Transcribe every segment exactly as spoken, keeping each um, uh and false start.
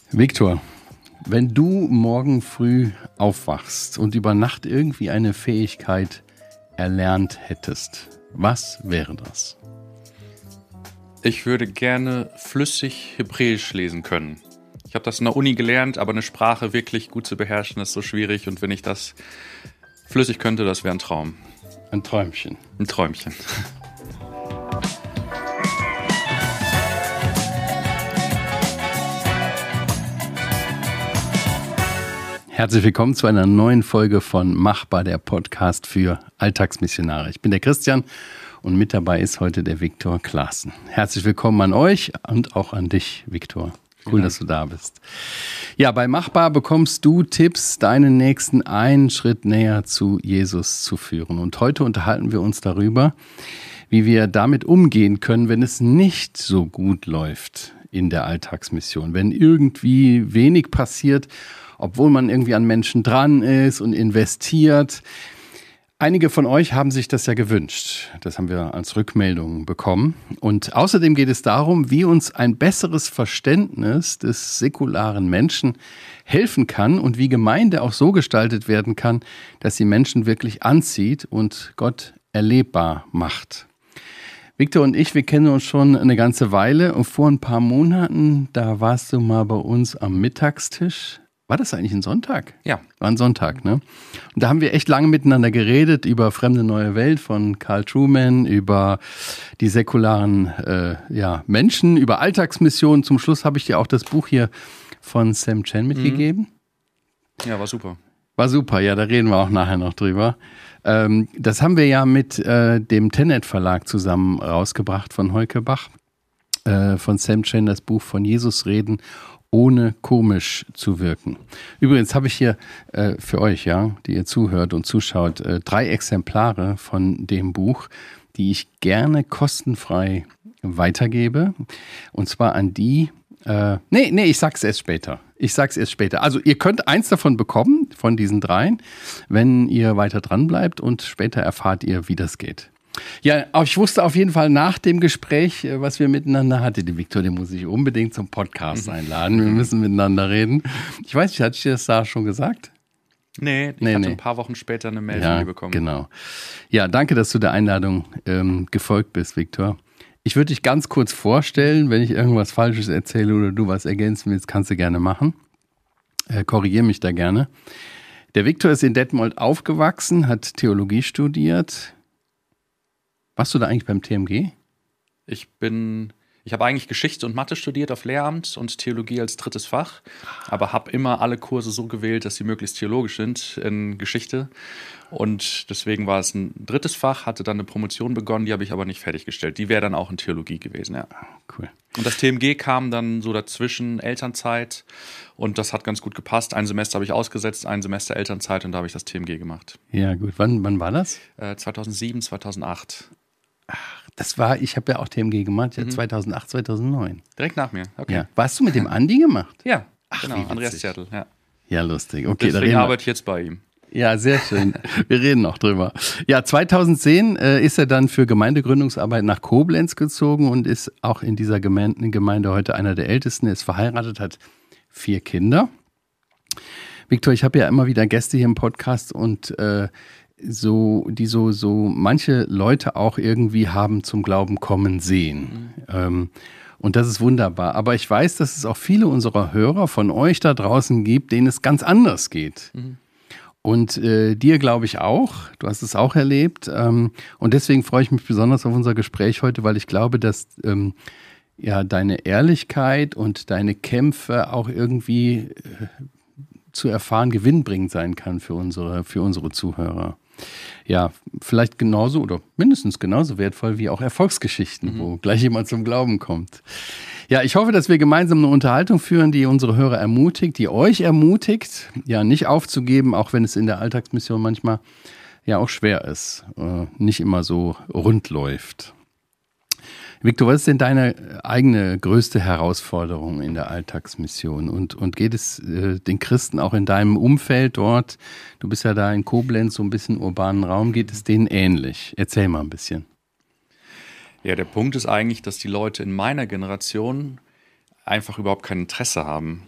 Viktor, wenn du morgen früh aufwachst und über Nacht irgendwie eine Fähigkeit erlernt hättest, was wäre das? Ich würde gerne flüssig Hebräisch lesen können. Ich habe das in der Uni gelernt, aber eine Sprache wirklich gut zu beherrschen ist so schwierig. Und wenn ich das flüssig könnte, das wäre ein Traum. Ein Träumchen. Ein Träumchen. Herzlich willkommen zu einer neuen Folge von Machbar, der Podcast für Alltagsmissionare. Ich bin der Christian und mit dabei ist heute der Viktor Klaassen. Herzlich willkommen an euch und auch an dich, Viktor. Cool, dass du da bist. Ja, bei Machbar bekommst du Tipps, deinen Nächsten einen Schritt näher zu Jesus zu führen. Und heute unterhalten wir uns darüber, wie wir damit umgehen können, wenn es nicht so gut läuft in der Alltagsmission. Wenn irgendwie wenig passiert, obwohl man irgendwie an Menschen dran ist und investiert. Einige von euch haben sich das ja gewünscht. Das haben wir als Rückmeldung bekommen. Und außerdem geht es darum, wie uns ein besseres Verständnis des säkularen Menschen helfen kann und wie Gemeinde auch so gestaltet werden kann, dass sie Menschen wirklich anzieht und Gott erlebbar macht. Viktor und ich, wir kennen uns schon eine ganze Weile und vor ein paar Monaten, da warst du mal bei uns am Mittagstisch. War das eigentlich ein Sonntag? Ja. War ein Sonntag, ne? Und da haben wir echt lange miteinander geredet über Fremde neue Welt von Carl Trueman, über die säkularen äh, ja, Menschen, über Alltagsmissionen. Zum Schluss habe ich dir auch das Buch hier von Sam Chen mitgegeben. Ja, war super. War super, ja, da reden wir auch nachher noch drüber. Ähm, das haben wir ja mit äh, dem Tenet Verlag zusammen rausgebracht von Heuke Bach, äh, von Sam Chen, das Buch von Jesus reden, ohne komisch zu wirken. Übrigens habe ich hier äh, für euch, ja, die ihr zuhört und zuschaut, äh, drei Exemplare von dem Buch, die ich gerne kostenfrei weitergebe. Und zwar an die, äh, nee, nee, ich sag's erst später. Ich sag's erst später. Also ihr könnt eins davon bekommen, von diesen dreien, wenn ihr weiter dran bleibt und später erfahrt ihr, wie das geht. Ja, aber ich wusste auf jeden Fall nach dem Gespräch, was wir miteinander hatten, die Viktor, den muss ich unbedingt zum Podcast einladen. Wir müssen miteinander reden. Ich weiß nicht, hatte ich dir das da schon gesagt? Nee, ich nee, hatte nee. ein paar Wochen später eine Mail ja, von dir bekommen. Genau. Ja, danke, dass du der Einladung ähm, gefolgt bist, Viktor. Ich würde dich ganz kurz vorstellen, wenn ich irgendwas Falsches erzähle oder du was ergänzen willst, kannst du gerne machen. Äh, korrigiere mich da gerne. Der Viktor ist in Detmold aufgewachsen, hat Theologie studiert. Warst du da eigentlich beim T M G? Ich bin, ich habe eigentlich Geschichte und Mathe studiert auf Lehramt und Theologie als drittes Fach, aber habe immer alle Kurse so gewählt, dass sie möglichst theologisch sind in Geschichte. Und deswegen war es ein drittes Fach, hatte dann eine Promotion begonnen, die habe ich aber nicht fertiggestellt. Die wäre dann auch in Theologie gewesen, ja. Cool. Und das T M G kam dann so dazwischen, Elternzeit, und das hat ganz gut gepasst. Ein Semester habe ich ausgesetzt, ein Semester Elternzeit, und da habe ich das T M G gemacht. Ja, gut. Wann, wann war das? Äh, zweitausendsieben, zweitaunacht. Ach, das war, ich habe ja auch T M G gemacht, ja, mhm. zweitausendacht, zweitausendneun. Direkt nach mir, okay. Ja. Warst du mit dem Andi gemacht? Ja, Ach, genau, Andreas Zertl, ja. Ja, lustig. Okay, deswegen da arbeite ich jetzt bei ihm. Ja, sehr schön. Wir reden noch drüber. Ja, zweitausendzehn äh, ist er dann für Gemeindegründungsarbeit nach Koblenz gezogen und ist auch in dieser Gemeinde, Gemeinde heute einer der Ältesten. Er ist verheiratet, hat vier Kinder. Viktor, ich habe ja immer wieder Gäste hier im Podcast und äh, so, die so, so manche Leute auch irgendwie haben zum Glauben kommen sehen. Mhm. Ähm, und das ist wunderbar. Aber ich weiß, dass es auch viele unserer Hörer von euch da draußen gibt, denen es ganz anders geht. Mhm. Und äh, dir glaube ich auch. Du hast es auch erlebt. Ähm, und deswegen freue ich mich besonders auf unser Gespräch heute, weil ich glaube, dass ähm, ja deine Ehrlichkeit und deine Kämpfe auch irgendwie äh, zu erfahren gewinnbringend sein kann für unsere, für unsere Zuhörer. Ja, vielleicht genauso oder mindestens genauso wertvoll wie auch Erfolgsgeschichten, mhm. wo gleich jemand zum Glauben kommt. Ja, ich hoffe, dass wir gemeinsam eine Unterhaltung führen, die unsere Hörer ermutigt, die euch ermutigt, ja, nicht aufzugeben, auch wenn es in der Alltagsmission manchmal ja auch schwer ist, äh, nicht immer so rund läuft. Viktor, was ist denn deine eigene größte Herausforderung in der Alltagsmission? Und, und geht es äh, den Christen auch in deinem Umfeld dort, du bist ja da in Koblenz, so ein bisschen urbanen Raum, geht es denen ähnlich? Erzähl mal ein bisschen. Ja, der Punkt ist eigentlich, dass die Leute in meiner Generation einfach überhaupt kein Interesse haben.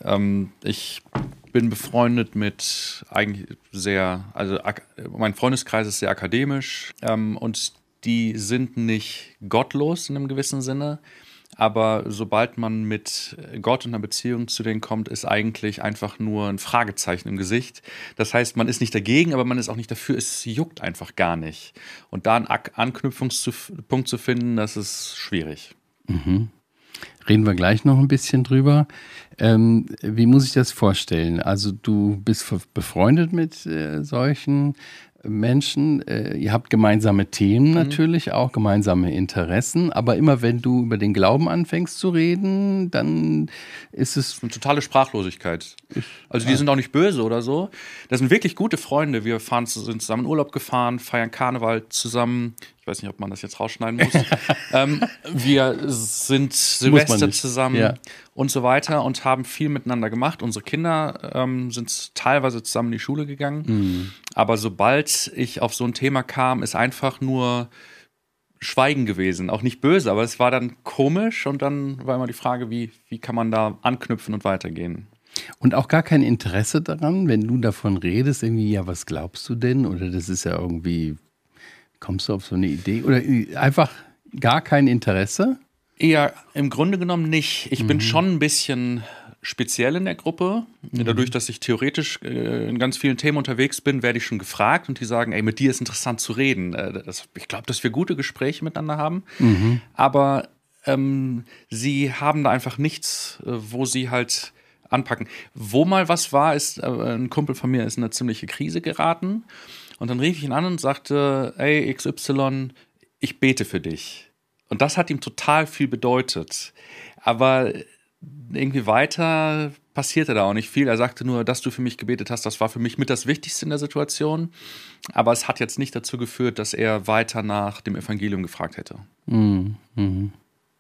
Ähm, ich bin befreundet mit eigentlich sehr, also ak- mein Freundeskreis ist sehr akademisch ähm, und die sind nicht gottlos in einem gewissen Sinne. Aber sobald man mit Gott in einer Beziehung zu denen kommt, ist eigentlich einfach nur ein Fragezeichen im Gesicht. Das heißt, man ist nicht dagegen, aber man ist auch nicht dafür. Es juckt einfach gar nicht. Und da einen Anknüpfungspunkt zu finden, das ist schwierig. Mhm. Reden wir gleich noch ein bisschen drüber. Ähm, wie muss ich das vorstellen? Also du bist befreundet mit äh, solchen Menschen. Äh, ihr habt gemeinsame Themen natürlich, mhm. auch gemeinsame Interessen. Aber immer wenn du über den Glauben anfängst zu reden, dann ist es... Eine totale Sprachlosigkeit. Also die sind auch nicht böse oder so. Das sind wirklich gute Freunde. Wir fahren, sind zusammen in Urlaub gefahren, feiern Karneval zusammen. Ich weiß nicht, ob man das jetzt rausschneiden muss. ähm, wir sind Silvester zusammen ja. und so weiter und haben viel miteinander gemacht. Unsere Kinder ähm, sind teilweise zusammen in die Schule gegangen. Mhm. Aber sobald ich auf so ein Thema kam, ist einfach nur Schweigen gewesen. Auch nicht böse, aber es war dann komisch. Und dann war immer die Frage, wie, wie kann man da anknüpfen und weitergehen. Und auch gar kein Interesse daran, wenn du davon redest, irgendwie, ja, was glaubst du denn? Oder das ist ja irgendwie... Kommst du auf so eine Idee? Oder einfach gar kein Interesse? Eher im Grunde genommen nicht. Ich mhm. bin schon ein bisschen speziell in der Gruppe. Mhm. Dadurch, dass ich theoretisch äh, in ganz vielen Themen unterwegs bin, werde ich schon gefragt und die sagen, ey, mit dir ist interessant zu reden. Äh, das, ich glaube, dass wir gute Gespräche miteinander haben. Mhm. Aber ähm, sie haben da einfach nichts, äh, wo sie halt anpacken. Wo mal was war, ist, äh, ein Kumpel von mir ist in eine ziemliche Krise geraten. Und dann rief ich ihn an und sagte, ey, X Y, ich bete für dich. Und das hat ihm total viel bedeutet. Aber irgendwie weiter passierte da auch nicht viel. Er sagte nur, dass du für mich gebetet hast, das war für mich mit das Wichtigste in der Situation. Aber es hat jetzt nicht dazu geführt, dass er weiter nach dem Evangelium gefragt hätte. Mhm.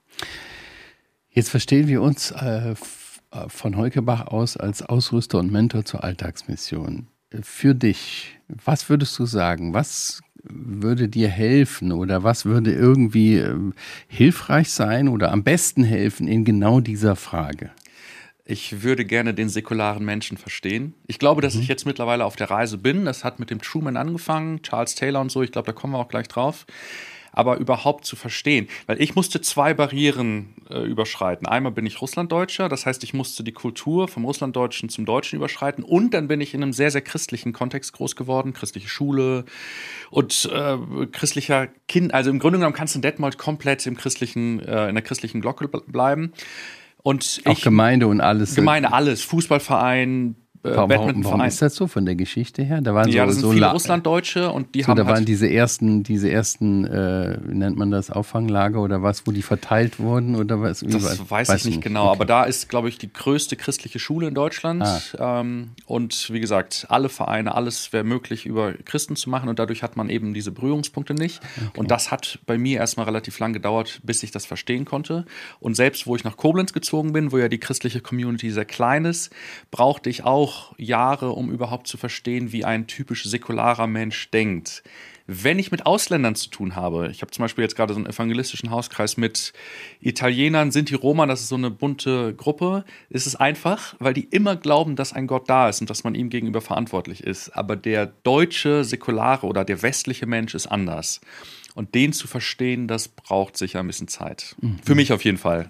Jetzt verstehen wir uns äh, von Heukebach aus als Ausrüster und Mentor zur Alltagsmission. Für dich, was würdest du sagen? Was würde dir helfen oder was würde irgendwie äh, hilfreich sein oder am besten helfen in genau dieser Frage? Ich würde gerne den säkularen Menschen verstehen. Ich glaube, dass mhm. ich jetzt mittlerweile auf der Reise bin. Das hat mit dem Truman angefangen, Charles Taylor und so. Ich glaube, da kommen wir auch gleich drauf. Aber überhaupt zu verstehen. Weil ich musste zwei Barrieren äh, überschreiten. Einmal bin ich Russlanddeutscher, das heißt, ich musste die Kultur vom Russlanddeutschen zum Deutschen überschreiten. Und dann bin ich in einem sehr, sehr christlichen Kontext groß geworden. Christliche Schule und äh, christlicher Kind. Also im Grunde genommen kannst du in Detmold komplett im christlichen, äh, in der christlichen Glocke bleiben. Und auch ich, Gemeinde und alles. Gemeinde, alles. Fußballverein, Warum, warum, warum ist das so von der Geschichte her? Da waren ja, so, das sind so viele La- Russlanddeutsche und die so, haben da waren halt diese ersten, diese ersten, äh, wie nennt man das, Auffanglager oder was, wo die verteilt wurden oder was? Das weiß, weiß ich nicht, nicht genau, okay. Aber da ist, glaube ich, die größte christliche Schule in Deutschland. Ah. Ähm, und wie gesagt, alle Vereine, alles wäre möglich über Christen zu machen und dadurch hat man eben diese Berührungspunkte nicht. Okay. Und das hat bei mir erstmal relativ lang gedauert, bis ich das verstehen konnte. Und selbst, wo ich nach Koblenz gezogen bin, wo ja die christliche Community sehr klein ist, brauchte ich auch Jahre, um überhaupt zu verstehen, wie ein typisch säkularer Mensch denkt. Wenn ich mit Ausländern zu tun habe, ich habe zum Beispiel jetzt gerade so einen evangelistischen Hauskreis mit Italienern, Sinti, Roma, das ist so eine bunte Gruppe, ist es einfach, weil die immer glauben, dass ein Gott da ist und dass man ihm gegenüber verantwortlich ist. Aber der deutsche Säkulare oder der westliche Mensch ist anders. Und den zu verstehen, das braucht sicher ein bisschen Zeit. Mhm. Für mich auf jeden Fall.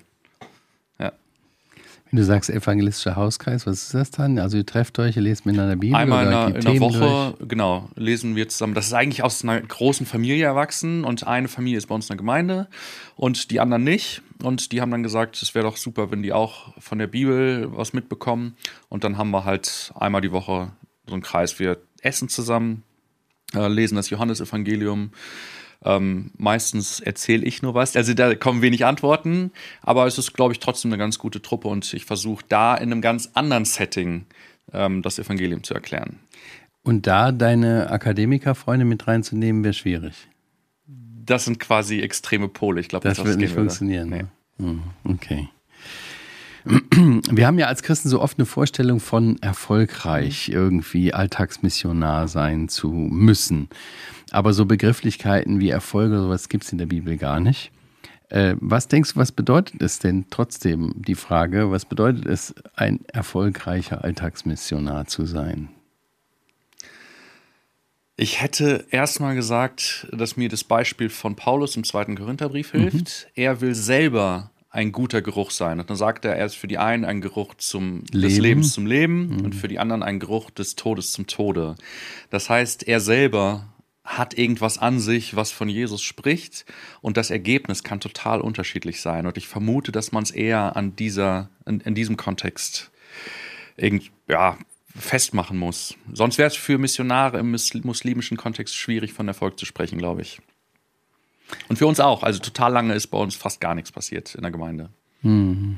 Du sagst evangelistischer Hauskreis, was ist das dann? Also ihr trefft euch, ihr lest miteinander Bibel? Einmal oder in einer Woche, durch? Genau, lesen wir zusammen. Das ist eigentlich aus einer großen Familie erwachsen und eine Familie ist bei uns in der Gemeinde und die anderen nicht. Und die haben dann gesagt, es wäre doch super, wenn die auch von der Bibel was mitbekommen. Und dann haben wir halt einmal die Woche so einen Kreis. Wir essen zusammen, äh, lesen das Johannesevangelium. Ähm, meistens erzähle ich nur was. Also da kommen wenig Antworten, aber es ist, glaube ich, trotzdem eine ganz gute Truppe und ich versuche da in einem ganz anderen Setting ähm, das Evangelium zu erklären. Und da deine Akademikerfreunde mit reinzunehmen, wäre schwierig? Das sind quasi extreme Pole. Ich glaube, das, das wird nicht funktionieren. Nee. Ne? Okay. Wir haben ja als Christen so oft eine Vorstellung von erfolgreich irgendwie Alltagsmissionar sein zu müssen. Aber so Begrifflichkeiten wie Erfolge oder sowas gibt es in der Bibel gar nicht. Äh, was denkst du, was bedeutet es denn trotzdem, die Frage, was bedeutet es, ein erfolgreicher Alltagsmissionar zu sein? Ich hätte erstmal gesagt, dass mir das Beispiel von Paulus im zweiten Korintherbrief hilft. Mhm. Er will selber ein guter Geruch sein. Und dann sagt er, er ist für die einen ein Geruch zum, des Lebens zum Leben mhm. und für die anderen ein Geruch des Todes zum Tode. Das heißt, er selber hat irgendwas an sich, was von Jesus spricht, und das Ergebnis kann total unterschiedlich sein. Und ich vermute, dass man es eher an dieser, in, in diesem Kontext irgend, ja, festmachen muss. Sonst wäre es für Missionare im muslimischen Kontext schwierig, von Erfolg zu sprechen, glaube ich. Und für uns auch. Also total lange ist bei uns fast gar nichts passiert in der Gemeinde. Mhm.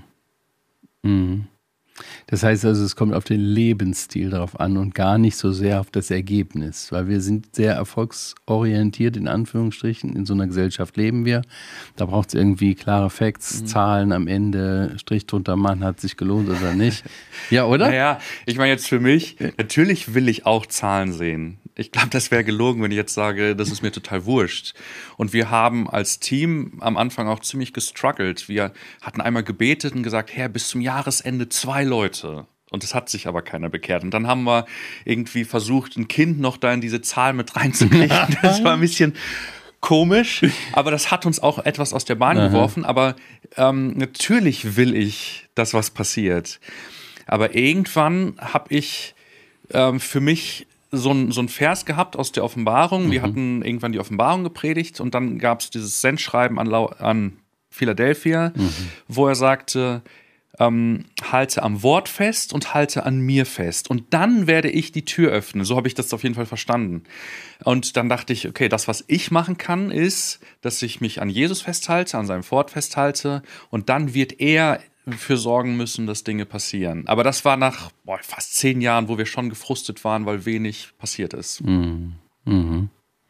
Mhm. Das heißt also, es kommt auf den Lebensstil drauf an und gar nicht so sehr auf das Ergebnis, weil wir sind sehr erfolgsorientiert, in Anführungsstrichen. In so einer Gesellschaft leben wir. Da braucht es irgendwie klare Facts, mhm. Zahlen am Ende, Strich drunter, Mann, hat sich gelohnt oder nicht. Ja, oder? Naja, ich meine jetzt für mich, natürlich will ich auch Zahlen sehen. Ich glaube, das wäre gelogen, wenn ich jetzt sage, das ist mir total wurscht. Und wir haben als Team am Anfang auch ziemlich gestruggelt. Wir hatten einmal gebetet und gesagt, Herr, bis zum Jahresende zwei Leute. Und es hat sich aber keiner bekehrt. Und dann haben wir irgendwie versucht, ein Kind noch da in diese Zahl mit reinzukriegen. Das war ein bisschen komisch, aber das hat uns auch etwas aus der Bahn Aha. geworfen. Aber ähm, natürlich will ich, dass was passiert. Aber irgendwann habe ich ähm, für mich so ein, so ein Vers gehabt aus der Offenbarung. Mhm. Wir hatten irgendwann die Offenbarung gepredigt und dann gab es dieses Sendschreiben an, an Philadelphia, mhm. wo er sagte, ähm, halte am Wort fest und halte an mir fest. Und dann werde ich die Tür öffnen. So habe ich das auf jeden Fall verstanden. Und dann dachte ich, okay, das, was ich machen kann, ist, dass ich mich an Jesus festhalte, an seinem Wort festhalte und dann wird er für sorgen müssen, dass Dinge passieren. Aber das war nach boah, fast zehn Jahren, wo wir schon gefrustet waren, weil wenig passiert ist. Mhm. Mhm.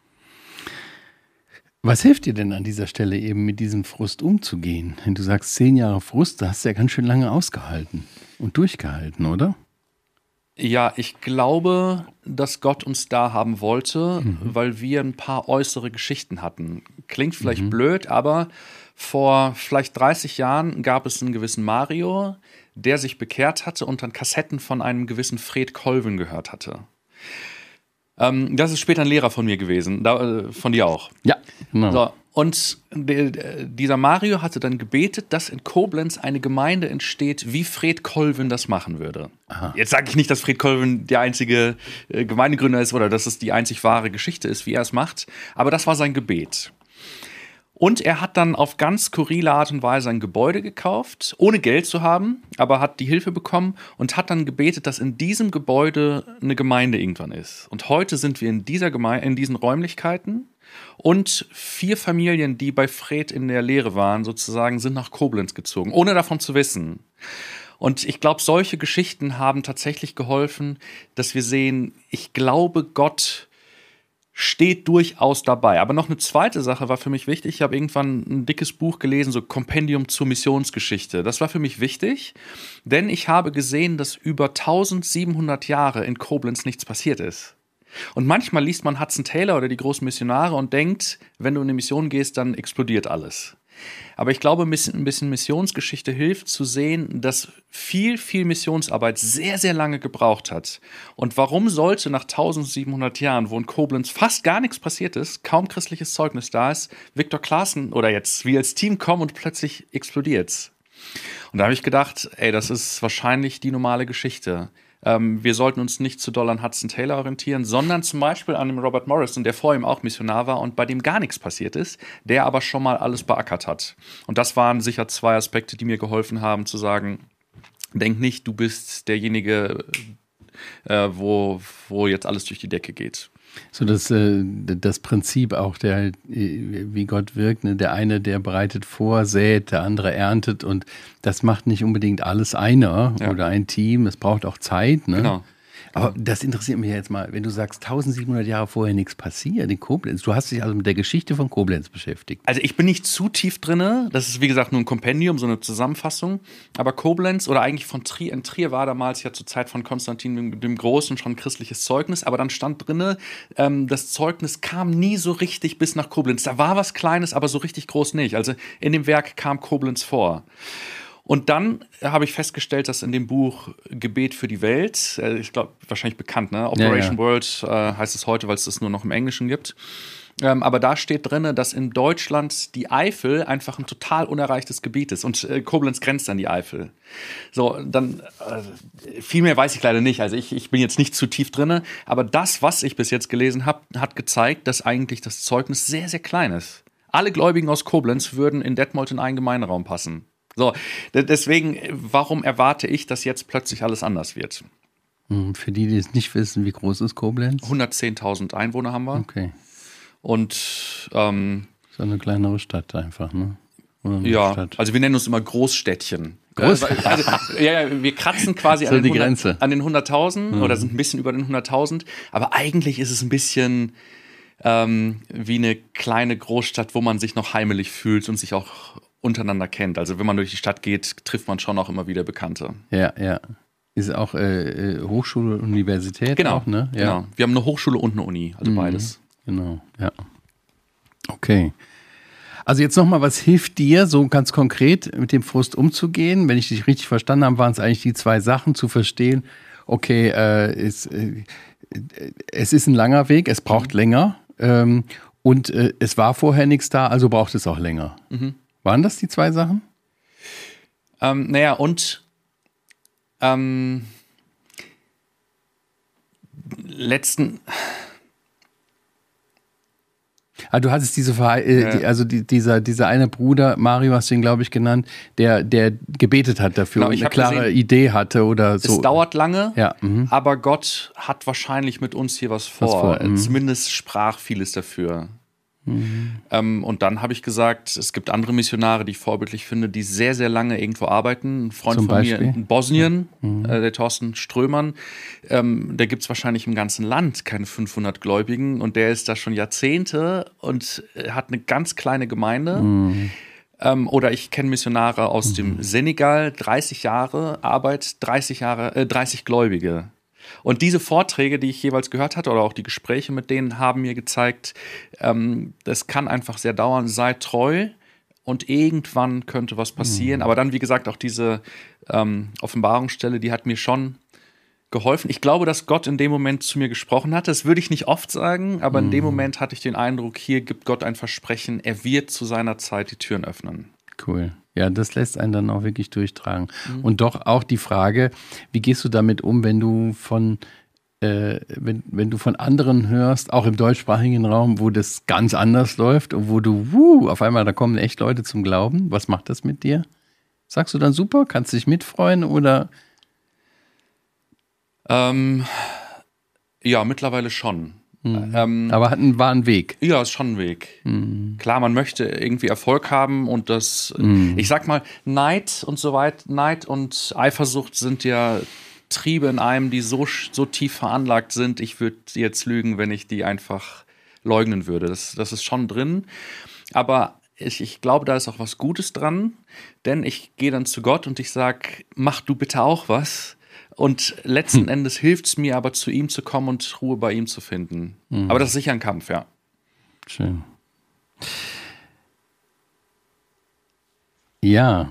Was hilft dir denn an dieser Stelle eben mit diesem Frust umzugehen? Wenn du sagst, zehn Jahre Frust, da hast du ja ganz schön lange ausgehalten und durchgehalten, oder? Ja, ich glaube, dass Gott uns da haben wollte, mhm. weil wir ein paar äußere Geschichten hatten. Klingt vielleicht mhm. blöd, aber vor vielleicht dreißig Jahren gab es einen gewissen Mario, der sich bekehrt hatte und dann Kassetten von einem gewissen Fred Colvin gehört hatte. Ähm, das ist später ein Lehrer von mir gewesen, da, äh, von dir auch. Ja, genau. So, und de, dieser Mario hatte dann gebetet, dass in Koblenz eine Gemeinde entsteht, wie Fred Colvin das machen würde. Aha. Jetzt sage ich nicht, dass Fred Colvin der einzige äh, Gemeindegründer ist oder dass es die einzig wahre Geschichte ist, wie er es macht, aber das war sein Gebet. Und er hat dann auf ganz skurrile Art und Weise ein Gebäude gekauft, ohne Geld zu haben, aber hat die Hilfe bekommen und hat dann gebetet, dass in diesem Gebäude eine Gemeinde irgendwann ist. Und heute sind wir in dieser Gemeinde, in diesen Räumlichkeiten und vier Familien, die bei Fred in der Lehre waren, sozusagen, sind nach Koblenz gezogen, ohne davon zu wissen. Und ich glaube, solche Geschichten haben tatsächlich geholfen, dass wir sehen, ich glaube, Gott steht durchaus dabei. Aber noch eine zweite Sache war für mich wichtig. Ich habe irgendwann ein dickes Buch gelesen, so Kompendium zur Missionsgeschichte. Das war für mich wichtig, denn ich habe gesehen, dass über eintausendsiebenhundert Jahre in Koblenz nichts passiert ist. Und manchmal liest man Hudson Taylor oder die großen Missionare und denkt, wenn du in eine Mission gehst, dann explodiert alles. Aber ich glaube, ein bisschen, ein bisschen Missionsgeschichte hilft zu sehen, dass viel, viel Missionsarbeit sehr, sehr lange gebraucht hat. Und warum sollte nach eintausendsiebenhundert Jahren, wo in Koblenz fast gar nichts passiert ist, kaum christliches Zeugnis da ist, Viktor Claessen oder jetzt wir als Team kommen und plötzlich explodiert's? Und da habe ich gedacht, ey, das ist wahrscheinlich die normale Geschichte. Ähm, wir sollten uns nicht zu doll an Hudson Taylor orientieren, sondern zum Beispiel an dem Robert Morrison, der vor ihm auch Missionar war und bei dem gar nichts passiert ist, der aber schon mal alles beackert hat. Und das waren sicher zwei Aspekte, die mir geholfen haben, zu sagen, denk nicht, du bist derjenige, äh, wo, wo jetzt alles durch die Decke geht. So das, äh, das Prinzip auch, der, wie Gott wirkt, ne? Der eine, der bereitet vor, sät, der andere erntet und das macht nicht unbedingt alles einer ja. oder ein Team, es braucht auch Zeit. Ne? Genau. Aber das interessiert mich jetzt mal, wenn du sagst, tausendsiebenhundert Jahre vorher nichts passiert in Koblenz. Du hast dich also mit der Geschichte von Koblenz beschäftigt. Also ich bin nicht zu tief drin. Das ist wie gesagt nur ein Kompendium, so eine Zusammenfassung. Aber Koblenz oder eigentlich von Trier, in Trier war damals ja zur Zeit von Konstantin dem, dem Großen schon christliches Zeugnis. Aber dann stand drin, ähm, das Zeugnis kam nie so richtig bis nach Koblenz. Da war was Kleines, aber so richtig groß nicht. Also in dem Werk kam Koblenz vor. Und dann habe ich festgestellt, dass in dem Buch Gebet für die Welt, äh, ich glaube, wahrscheinlich bekannt, ne? Operation ja, ja. World äh, heißt es heute, weil es das nur noch im Englischen gibt. Ähm, aber da steht drin, dass in Deutschland die Eifel einfach ein total unerreichtes Gebiet ist. Und äh, Koblenz grenzt an die Eifel. So, dann, äh, viel mehr weiß ich leider nicht. Also ich, ich bin jetzt nicht zu tief drin. Aber das, was ich bis jetzt gelesen habe, hat gezeigt, dass eigentlich das Zeugnis sehr, sehr klein ist. Alle Gläubigen aus Koblenz würden in Detmold in einen Gemeinderaum passen. So, deswegen, warum erwarte ich, dass jetzt plötzlich alles anders wird? Für die, die es nicht wissen, wie groß ist Koblenz? hundertzehntausend Einwohner haben wir. Okay. Und ähm, so eine kleinere Stadt einfach, ne? Oder eine ja, Stadt. Also wir nennen uns immer Großstädtchen. Groß? Also, ja, ja, wir kratzen quasi so an, den die Grenze. an den hunderttausend mhm. oder sind ein bisschen über den hunderttausend. Aber eigentlich ist es ein bisschen ähm, wie eine kleine Großstadt, wo man sich noch heimelig fühlt und sich auch untereinander kennt. Also wenn man durch die Stadt geht, trifft man schon auch immer wieder Bekannte. Ja, ja. Ist auch äh, Hochschule, Universität genau, auch, ne? Ja. Genau. Wir haben eine Hochschule und eine Uni, also mhm. beides. Genau, ja. Okay. Also jetzt nochmal, was hilft dir, so ganz konkret mit dem Frust umzugehen? Wenn ich dich richtig verstanden habe, waren es eigentlich die zwei Sachen, zu verstehen, okay, äh, es, äh, es ist ein langer Weg, es braucht mhm. länger ähm, und äh, es war vorher nichts da, also braucht es auch länger. Mhm. Waren das die zwei Sachen? Ähm, naja, und ähm, letzten... Ah, du hattest diese Verhe äh, ja. die, also die, dieser, dieser eine Bruder, Mario hast du ihn, glaube ich, genannt, der, der gebetet hat dafür genau, und eine klare gesehen, Idee hatte oder so. Es dauert lange, ja, mhm. aber Gott hat wahrscheinlich mit uns hier was vor. Was vor mhm. Zumindest sprach vieles dafür. Mhm. Ähm, und dann habe ich gesagt, es gibt andere Missionare, die ich vorbildlich finde, die sehr, sehr lange irgendwo arbeiten. Ein Freund Zum von Beispiel? mir in Bosnien, mhm. äh, der Thorsten Strömann, ähm, der gibt es wahrscheinlich im ganzen Land keine fünfhundert Gläubigen und der ist da schon Jahrzehnte und äh, hat eine ganz kleine Gemeinde. Mhm. Ähm, oder ich kenne Missionare aus mhm. dem Senegal, dreißig Jahre Arbeit, dreißig Jahre, äh, dreißig Gläubige. Und diese Vorträge, die ich jeweils gehört hatte, oder auch die Gespräche mit denen, haben mir gezeigt, ähm, das kann einfach sehr dauern, sei treu und irgendwann könnte was passieren. Mhm. Aber dann, wie gesagt, auch diese ähm, Offenbarungsstelle, die hat mir schon geholfen. Ich glaube, dass Gott in dem Moment zu mir gesprochen hat. Das würde ich nicht oft sagen, aber mhm. in dem Moment hatte ich den Eindruck, hier gibt Gott ein Versprechen, er wird zu seiner Zeit die Türen öffnen. Cool. Ja, das lässt einen dann auch wirklich durchtragen. Mhm. Und doch auch die Frage, wie gehst du damit um, wenn du von, äh, wenn, wenn du von anderen hörst, auch im deutschsprachigen Raum, wo das ganz anders läuft und wo du, wuh, auf einmal, da kommen echt Leute zum Glauben. Was macht das mit dir? Sagst du dann super, kannst dich mitfreuen oder? Ähm, ja, mittlerweile schon. Mhm. Ähm, Aber hat ein, war ein Weg. Ja, ist schon ein Weg. Mhm. Klar, man möchte irgendwie Erfolg haben und das, mhm. ich sag mal, Neid und so weiter, Neid und Eifersucht sind ja Triebe in einem, die so, so tief veranlagt sind. Ich würde jetzt lügen, wenn ich die einfach leugnen würde. Das, das ist schon drin. Aber ich, ich glaube, da ist auch was Gutes dran, denn ich gehe dann zu Gott und ich sag, mach du bitte auch was. Und letzten hm. Endes hilft es mir aber, zu ihm zu kommen und Ruhe bei ihm zu finden. Mhm. Aber das ist sicher ein Kampf, ja. Schön. Ja.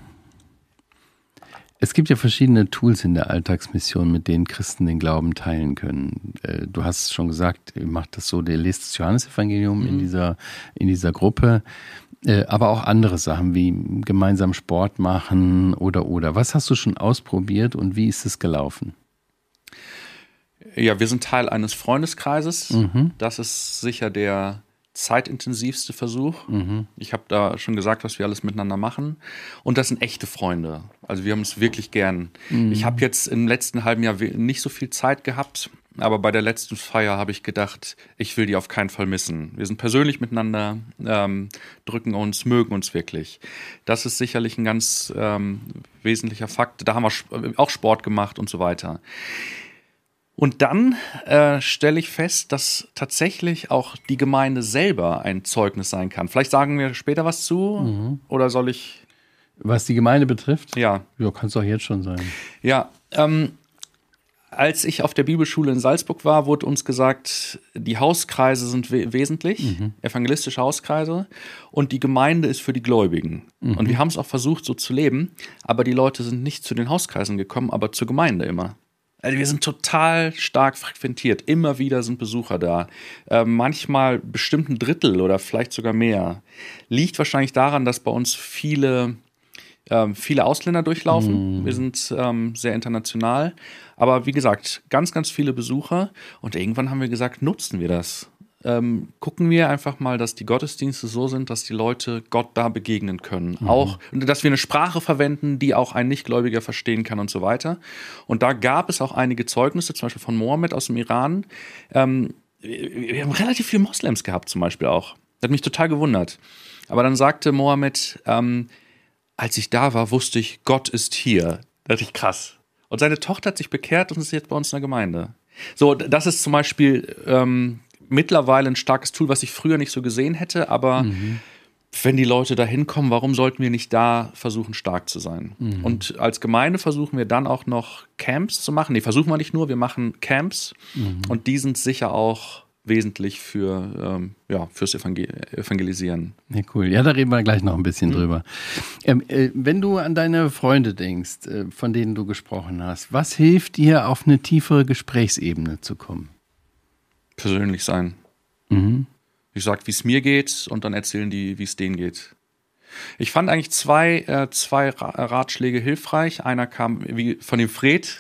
Es gibt ja verschiedene Tools in der Alltagsmission, mit denen Christen den Glauben teilen können. Du hast schon gesagt, ihr macht das so, ihr lest das Johannesevangelium mhm. in dieser, in dieser Gruppe. Aber auch andere Sachen wie gemeinsam Sport machen oder oder. Was hast du schon ausprobiert und wie ist es gelaufen? Ja, wir sind Teil eines Freundeskreises. Mhm. Das ist sicher der zeitintensivste Versuch. Mhm. Ich habe da schon gesagt, was wir alles miteinander machen. Und das sind echte Freunde. Also wir haben es wirklich gern. Mhm. Ich habe jetzt im letzten halben Jahr nicht so viel Zeit gehabt. Aber bei der letzten Feier habe ich gedacht, ich will die auf keinen Fall missen. Wir sind persönlich miteinander, ähm, drücken uns, mögen uns wirklich. Das ist sicherlich ein ganz ähm, wesentlicher Fakt. Da haben wir auch Sport gemacht und so weiter. Und dann äh, stelle ich fest, dass tatsächlich auch die Gemeinde selber ein Zeugnis sein kann. Vielleicht sagen wir später was zu, mhm. oder soll ich... Was die Gemeinde betrifft? Ja. Ja, kann es auch jetzt schon sein. Ja, ähm, als ich auf der Bibelschule in Salzburg war, wurde uns gesagt, die Hauskreise sind we- wesentlich, mhm. evangelistische Hauskreise, und die Gemeinde ist für die Gläubigen. Mhm. Und wir haben es auch versucht, so zu leben, aber die Leute sind nicht zu den Hauskreisen gekommen, aber zur Gemeinde immer. Also wir sind total stark frequentiert. Immer wieder sind Besucher da. Äh, manchmal bestimmt ein Drittel oder vielleicht sogar mehr. Liegt wahrscheinlich daran, dass bei uns viele, ähm, viele Ausländer durchlaufen. Mm. Wir sind ähm, sehr international. Aber wie gesagt, ganz, ganz viele Besucher. Und irgendwann haben wir gesagt, nutzen wir das. Ähm, gucken wir einfach mal, dass die Gottesdienste so sind, dass die Leute Gott da begegnen können. Mhm. Auch, dass wir eine Sprache verwenden, die auch ein Nichtgläubiger verstehen kann und so weiter. Und da gab es auch einige Zeugnisse, zum Beispiel von Mohammed aus dem Iran. Ähm, wir haben relativ viele Moslems gehabt zum Beispiel auch. Das hat mich total gewundert. Aber dann sagte Mohammed, ähm, als ich da war, wusste ich, Gott ist hier. Das ist krass. Und seine Tochter hat sich bekehrt und ist jetzt bei uns in der Gemeinde. So, das ist zum Beispiel... Ähm, mittlerweile ein starkes Tool, was ich früher nicht so gesehen hätte, aber mhm. wenn die Leute da hinkommen, warum sollten wir nicht da versuchen, stark zu sein? Mhm. Und als Gemeinde versuchen wir dann auch noch Camps zu machen. Nee, versuchen wir nicht nur, wir machen Camps mhm. und die sind sicher auch wesentlich für, ähm, ja, fürs Evangel- Evangelisieren. Ja, cool. Ja, da reden wir gleich noch ein bisschen mhm. drüber. Ähm, äh, wenn du an deine Freunde denkst, äh, von denen du gesprochen hast, was hilft dir, auf eine tiefere Gesprächsebene zu kommen? Persönlich sein. Mhm. Ich sage, wie es mir geht, und dann erzählen die, wie es denen geht. Ich fand eigentlich zwei, äh, zwei Ratschläge hilfreich. Einer kam wie von dem Fred.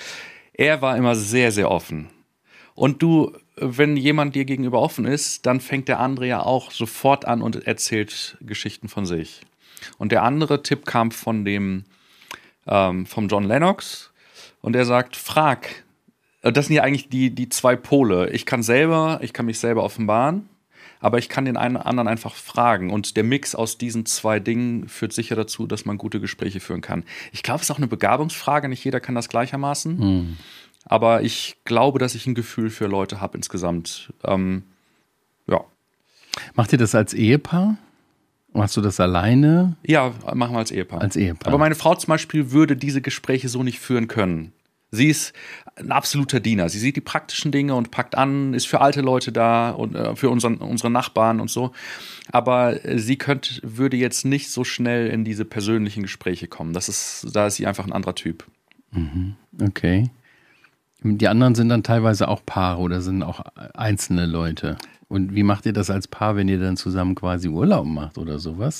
Er war immer sehr, sehr offen. Und du, wenn jemand dir gegenüber offen ist, dann fängt der andere ja auch sofort an und erzählt Geschichten von sich. Und der andere Tipp kam von dem, ähm, vom John Lennox. Und er sagt, frag. Das sind ja eigentlich die, die zwei Pole. Ich kann selber, ich kann mich selber offenbaren, aber ich kann den einen anderen einfach fragen. Und der Mix aus diesen zwei Dingen führt sicher dazu, dass man gute Gespräche führen kann. Ich glaube, es ist auch eine Begabungsfrage. Nicht jeder kann das gleichermaßen. Mhm. Aber ich glaube, dass ich ein Gefühl für Leute habe insgesamt. Ähm, ja. Macht ihr das als Ehepaar? Machst du das alleine? Ja, machen wir als Ehepaar. Als Ehepaar. Aber meine Frau zum Beispiel würde diese Gespräche so nicht führen können. Sie ist ein absoluter Diener. Sie sieht die praktischen Dinge und packt an, ist für alte Leute da und äh, für unseren, unsere Nachbarn und so. Aber äh, sie könnte, würde jetzt nicht so schnell in diese persönlichen Gespräche kommen. Das ist, da ist sie einfach ein anderer Typ. Mhm. Okay. Die anderen sind dann teilweise auch Paare oder sind auch einzelne Leute. Und wie macht ihr das als Paar, wenn ihr dann zusammen quasi Urlaub macht oder sowas?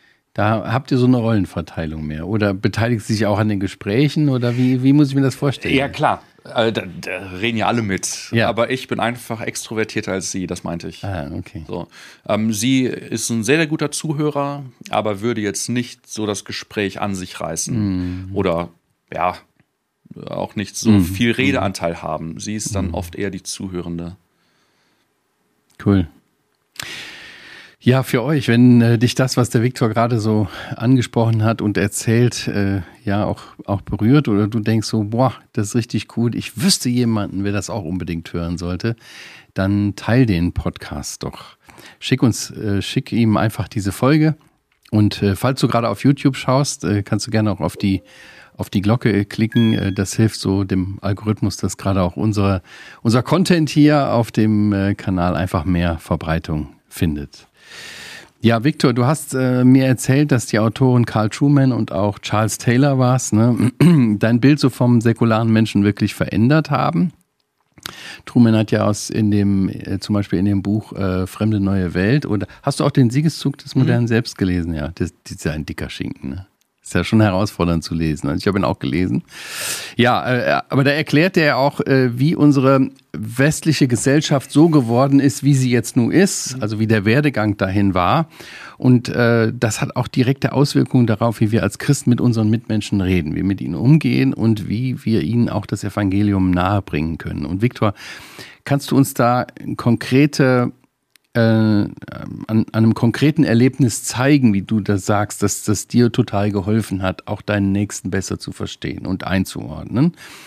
Da habt ihr so eine Rollenverteilung mehr. Oder beteiligt sich auch an den Gesprächen? Oder wie, wie muss ich mir das vorstellen? Ja, klar. Also, da, da reden ja alle mit. Ja. Aber ich bin einfach extrovertierter als sie, das meinte ich. Ah, okay. So. Ähm, sie ist ein sehr, sehr guter Zuhörer, aber würde jetzt nicht so das Gespräch an sich reißen. Mhm. Oder, ja, auch nicht so mhm. viel Redeanteil mhm. haben. Sie ist dann mhm. oft eher die Zuhörende. Cool. Ja, für euch, wenn äh, dich das, was der Viktor gerade so angesprochen hat und erzählt, äh, ja auch, auch berührt oder du denkst so, boah, das ist richtig cool, ich wüsste jemanden, wer das auch unbedingt hören sollte, dann teil den Podcast doch. Schick uns, äh, schick ihm einfach diese Folge und äh, falls du gerade auf YouTube schaust, äh, kannst du gerne auch auf die auf die Glocke klicken. Äh, das hilft so dem Algorithmus, dass gerade auch unsere, unser Content hier auf dem äh, Kanal einfach mehr Verbreitung findet. Ja, Viktor, du hast äh, mir erzählt, dass die Autoren Carl Trueman und auch Charles Taylor warst, ne? Dein Bild so vom säkularen Menschen wirklich verändert haben. Truman hat ja aus in dem, äh, zum Beispiel in dem Buch äh, Fremde neue Welt, oder hast du auch den Siegeszug des modernen mhm. Selbst gelesen? Ja, das, das ist ja ein dicker Schinken, ne? Ist ja schon herausfordernd zu lesen. Also ich habe ihn auch gelesen. Ja, äh, aber da erklärt er auch, äh, wie unsere westliche Gesellschaft so geworden ist, wie sie jetzt nun ist. Also wie der Werdegang dahin war. Und äh, das hat auch direkte Auswirkungen darauf, wie wir als Christen mit unseren Mitmenschen reden, wie wir mit ihnen umgehen und wie wir ihnen auch das Evangelium nahebringen können. Und Viktor, kannst du uns da konkrete Äh, an, an einem konkreten Erlebnis zeigen, wie du das sagst, dass das dir total geholfen hat, auch deinen Nächsten besser zu verstehen und einzuordnen.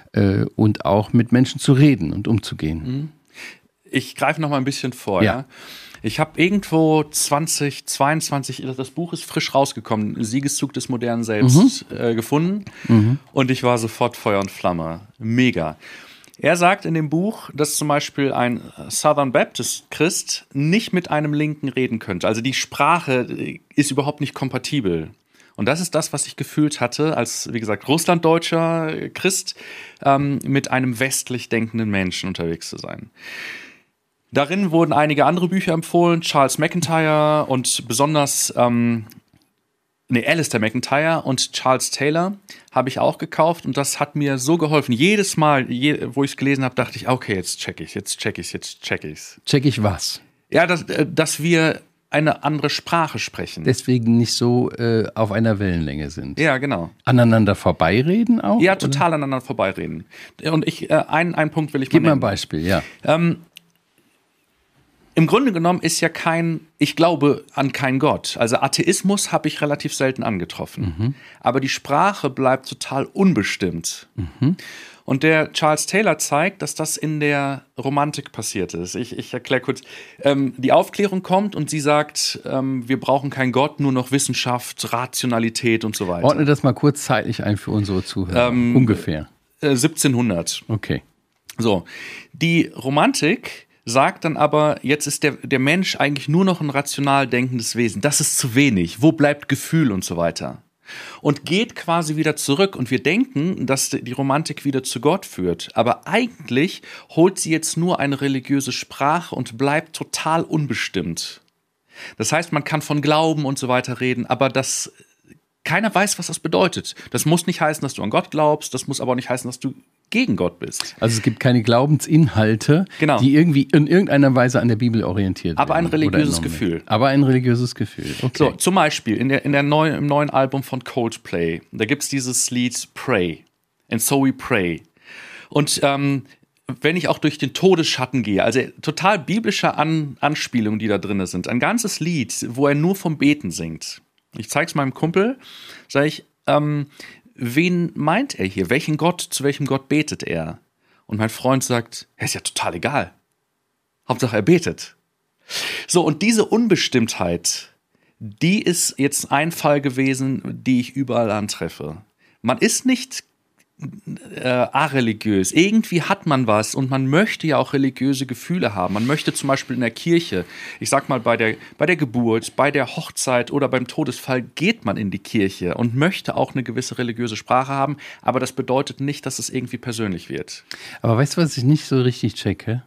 äh, und auch mit Menschen zu reden und umzugehen. Ich greife noch mal ein bisschen vor. Ja. Ja? Ich habe irgendwo zwanzig zweiundzwanzig, das Buch ist frisch rausgekommen, Siegeszug des modernen Selbst, mhm. äh, gefunden. Mhm. Und ich war sofort Feuer und Flamme. Mega. Er sagt in dem Buch, dass zum Beispiel ein Southern Baptist Christ nicht mit einem Linken reden könnte. Also die Sprache ist überhaupt nicht kompatibel. Und das ist das, was ich gefühlt hatte, als, wie gesagt, russlanddeutscher Christ ähm, mit einem westlich denkenden Menschen unterwegs zu sein. Darin wurden einige andere Bücher empfohlen, Charles McIntyre und besonders ähm, nee, Alistair McIntyre und Charles Taylor habe ich auch gekauft und das hat mir so geholfen. Jedes Mal, je, wo ich es gelesen habe, dachte ich, okay, jetzt check ich, jetzt check ich, jetzt check ich's. Check ich was? Ja, dass, dass wir eine andere Sprache sprechen. Deswegen nicht so äh, auf einer Wellenlänge sind. Ja, genau. Aneinander vorbeireden auch? Ja, total oder? Aneinander vorbeireden. Und ich, äh, einen, einen Punkt will ich mal Gib nennen. mal ein Beispiel, ja. Ähm, Im Grunde genommen ist ja kein, ich glaube an keinen Gott. Also Atheismus habe ich relativ selten angetroffen. Mhm. Aber die Sprache bleibt total unbestimmt. Mhm. Und der Charles Taylor zeigt, dass das in der Romantik passiert ist. Ich, ich erkläre kurz. Ähm, die Aufklärung kommt und sie sagt, ähm, wir brauchen keinen Gott, nur noch Wissenschaft, Rationalität und so weiter. Ordne das mal kurz zeitlich ein für unsere Zuhörer. Ähm, Ungefähr. Äh, siebzehnhundert. Okay. So, die Romantik sagt dann aber, jetzt ist der, der Mensch eigentlich nur noch ein rational denkendes Wesen. Das ist zu wenig. Wo bleibt Gefühl und so weiter? Und geht quasi wieder zurück. Und wir denken, dass die Romantik wieder zu Gott führt. Aber eigentlich holt sie jetzt nur eine religiöse Sprache und bleibt total unbestimmt. Das heißt, man kann von Glauben und so weiter reden, aber das, keiner weiß, was das bedeutet. Das muss nicht heißen, dass du an Gott glaubst. Das muss aber auch nicht heißen, dass du gegen Gott bist. Also es gibt keine Glaubensinhalte, genau. die irgendwie in irgendeiner Weise an der Bibel orientiert aber werden. Aber ein religiöses Gefühl. Aber ein religiöses Gefühl, okay. So, zum Beispiel in der, in der neu, im neuen Album von Coldplay, da gibt es dieses Lied Pray. And so we pray. Und ähm, wenn ich auch durch den Todesschatten gehe, also total biblische An- Anspielungen, die da drin sind. Ein ganzes Lied, wo er nur vom Beten singt. Ich zeig's meinem Kumpel, sage ich, ähm, wen meint er hier? Welchen Gott, zu welchem Gott betet er? Und mein Freund sagt, ja, ist ja total egal. Hauptsache er betet. So, und diese Unbestimmtheit, die ist jetzt ein Fall gewesen, die ich überall antreffe. Man ist nicht äh, areligiös. Irgendwie hat man was und man möchte ja auch religiöse Gefühle haben. Man möchte zum Beispiel in der Kirche, ich sag mal bei der, bei der Geburt, bei der Hochzeit oder beim Todesfall geht man in die Kirche und möchte auch eine gewisse religiöse Sprache haben, aber das bedeutet nicht, dass es irgendwie persönlich wird. Aber weißt du, was ich nicht so richtig checke?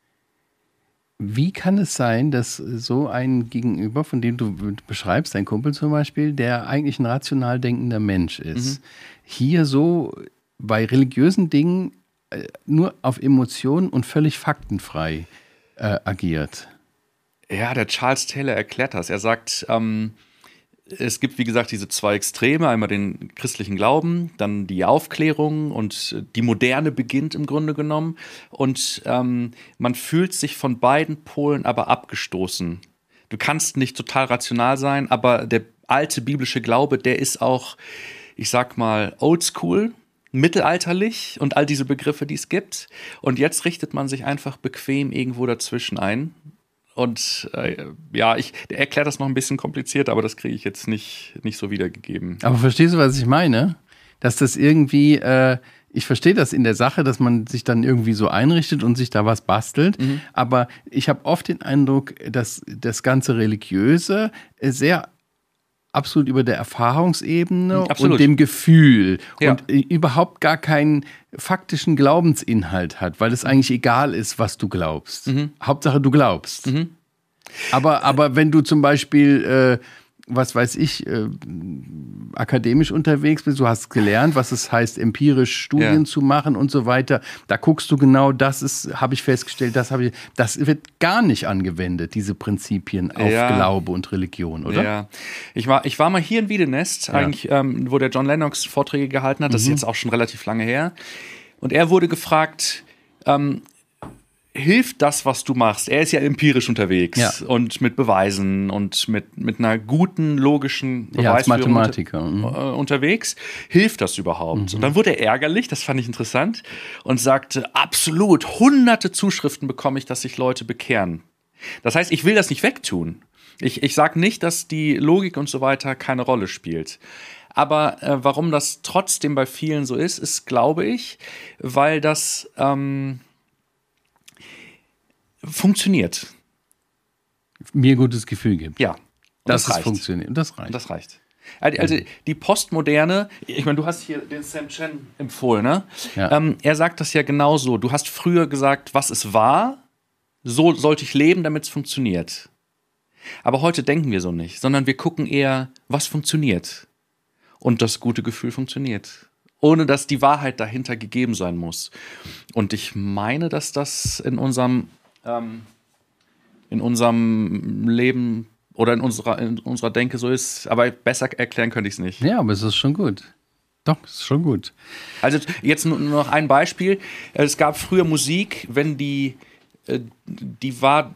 Wie kann es sein, dass so ein Gegenüber, von dem du beschreibst, dein Kumpel zum Beispiel, der eigentlich ein rational denkender Mensch ist, mhm. hier so bei religiösen Dingen äh, nur auf Emotionen und völlig faktenfrei äh, agiert? Ja, der Charles Taylor erklärt das. Er sagt, ähm, es gibt, wie gesagt, diese zwei Extreme, einmal den christlichen Glauben, dann die Aufklärung und die Moderne beginnt im Grunde genommen. Und ähm, man fühlt sich von beiden Polen aber abgestoßen. Du kannst nicht total rational sein, aber der alte biblische Glaube, der ist auch, ich sag mal, oldschool, mittelalterlich und all diese Begriffe, die es gibt. Und jetzt richtet man sich einfach bequem irgendwo dazwischen ein. Und äh, ja, ich erkläre das noch ein bisschen kompliziert, aber das kriege ich jetzt nicht, nicht so wiedergegeben. Aber verstehst du, was ich meine? Dass das irgendwie, äh, ich verstehe das in der Sache, dass man sich dann irgendwie so einrichtet und sich da was bastelt. Mhm. Aber ich habe oft den Eindruck, dass das ganze Religiöse sehr absolut über der Erfahrungsebene absolut. Und dem Gefühl ja. und überhaupt gar keinen faktischen Glaubensinhalt hat, weil es eigentlich egal ist, was du glaubst. Mhm. Hauptsache, du glaubst. Mhm. Aber, aber wenn du zum Beispiel, äh, was weiß ich, äh, akademisch unterwegs bist, du hast gelernt, was es heißt, empirisch Studien ja. zu machen und so weiter, da guckst du genau, das ist, habe ich festgestellt, das habe ich, das wird gar nicht angewendet, diese Prinzipien auf ja. Glaube und Religion, oder? Ja, ich war, ich war mal hier in Wiedenest, ja. eigentlich, ähm, wo der John Lennox Vorträge gehalten hat, das mhm. ist jetzt auch schon relativ lange her, und er wurde gefragt, ähm, hilft das, was du machst. Er ist ja empirisch unterwegs Ja. und mit Beweisen und mit, mit einer guten, logischen Ja, als Beweisführung Mathematiker. Mhm. unter, äh, unterwegs. Hilft das überhaupt? Und dann wurde er ärgerlich, das fand ich interessant, und sagte, absolut, hunderte Zuschriften bekomme ich, dass sich Leute bekehren. Das heißt, ich will das nicht wegtun. Ich, ich sage nicht, dass die Logik und so weiter keine Rolle spielt. Aber äh, warum das trotzdem bei vielen so ist, ist, glaube ich, weil das ähm, funktioniert. Mir ein gutes Gefühl gibt. Ja. Und dass das es reicht. funktioniert. Und das reicht. Und das reicht. Also die Postmoderne, ich meine, du hast hier den Sam Chen empfohlen, ne? Ja. Ähm, er sagt das ja genauso. Du hast früher gesagt, was es war, so sollte ich leben, damit es funktioniert. Aber heute denken wir so nicht, sondern wir gucken eher, was funktioniert. Und das gute Gefühl funktioniert. Ohne dass die Wahrheit dahinter gegeben sein muss. Und ich meine, dass das in unserem, ähm, in unserem Leben oder in unserer, in unserer Denke so ist. Aber besser erklären könnte ich es nicht. Ja, aber es ist schon gut. Doch, es ist schon gut. Also jetzt nur noch ein Beispiel. Es gab früher Musik, wenn die, äh, die war,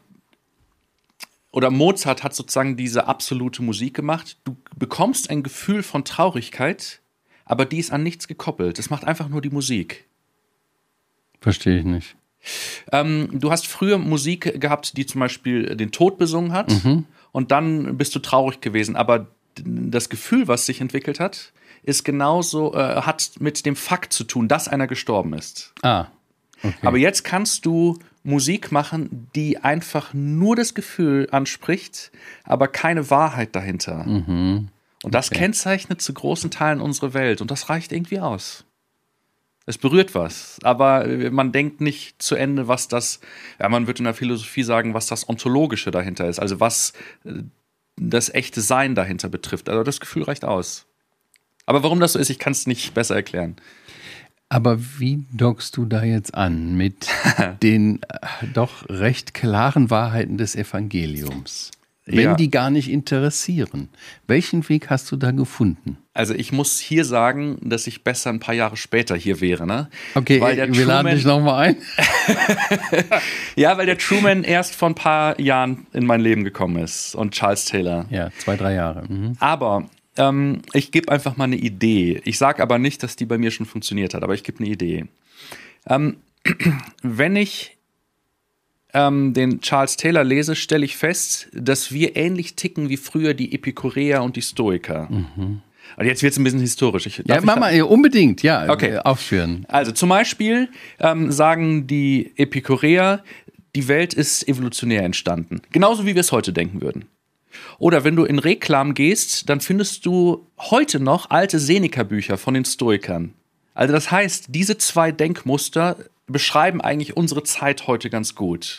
oder Mozart hat sozusagen diese absolute Musik gemacht. Du bekommst ein Gefühl von Traurigkeit, aber die ist an nichts gekoppelt. Es macht einfach nur die Musik. Verstehe ich nicht. Ähm, du hast früher Musik gehabt, die zum Beispiel den Tod besungen hat, und dann bist du traurig gewesen. Aber das Gefühl, was sich entwickelt hat, ist genauso, äh, hat mit dem Fakt zu tun, dass einer gestorben ist. Ah, okay. Aber jetzt kannst du Musik machen, die einfach nur das Gefühl anspricht, aber keine Wahrheit dahinter. Mhm. Und das Okay. kennzeichnet zu großen Teilen unsere Welt. Und das reicht irgendwie aus. Es berührt was, aber man denkt nicht zu Ende, was das, ja, man würde in der Philosophie sagen, was das Ontologische dahinter ist, also was äh, das echte Sein dahinter betrifft. Also das Gefühl reicht aus. Aber warum das so ist, ich kann es nicht besser erklären. Aber wie dockst du da jetzt an mit den äh, doch recht klaren Wahrheiten des Evangeliums? Wenn Ja. die gar nicht interessieren. Welchen Weg hast du da gefunden? Also ich muss hier sagen, dass ich besser ein paar Jahre später hier wäre, ne? Okay, weil der wir laden Truman- dich nochmal ein. Ja, weil der Truman erst vor ein paar Jahren in mein Leben gekommen ist und Charles Taylor. Ja, zwei, drei Jahre. Mhm. Aber ähm, ich gebe einfach mal eine Idee. Ich sage aber nicht, dass die bei mir schon funktioniert hat, aber ich gebe eine Idee. Ähm, wenn ich ähm, den Charles Taylor lese, stelle ich fest, dass wir ähnlich ticken wie früher die Epikureer und die Stoiker. Und jetzt wird es ein bisschen historisch. Ich, Ja, darf ich mach da- mal, unbedingt, ja, Okay. äh, aufführen. Also zum Beispiel ähm, sagen die Epikureer, die Welt ist evolutionär entstanden. Genauso wie wir es heute denken würden. Oder wenn du in Reklam gehst, dann findest du heute noch alte Seneca-Bücher von den Stoikern. Also das heißt, diese zwei Denkmuster beschreiben eigentlich unsere Zeit heute ganz gut.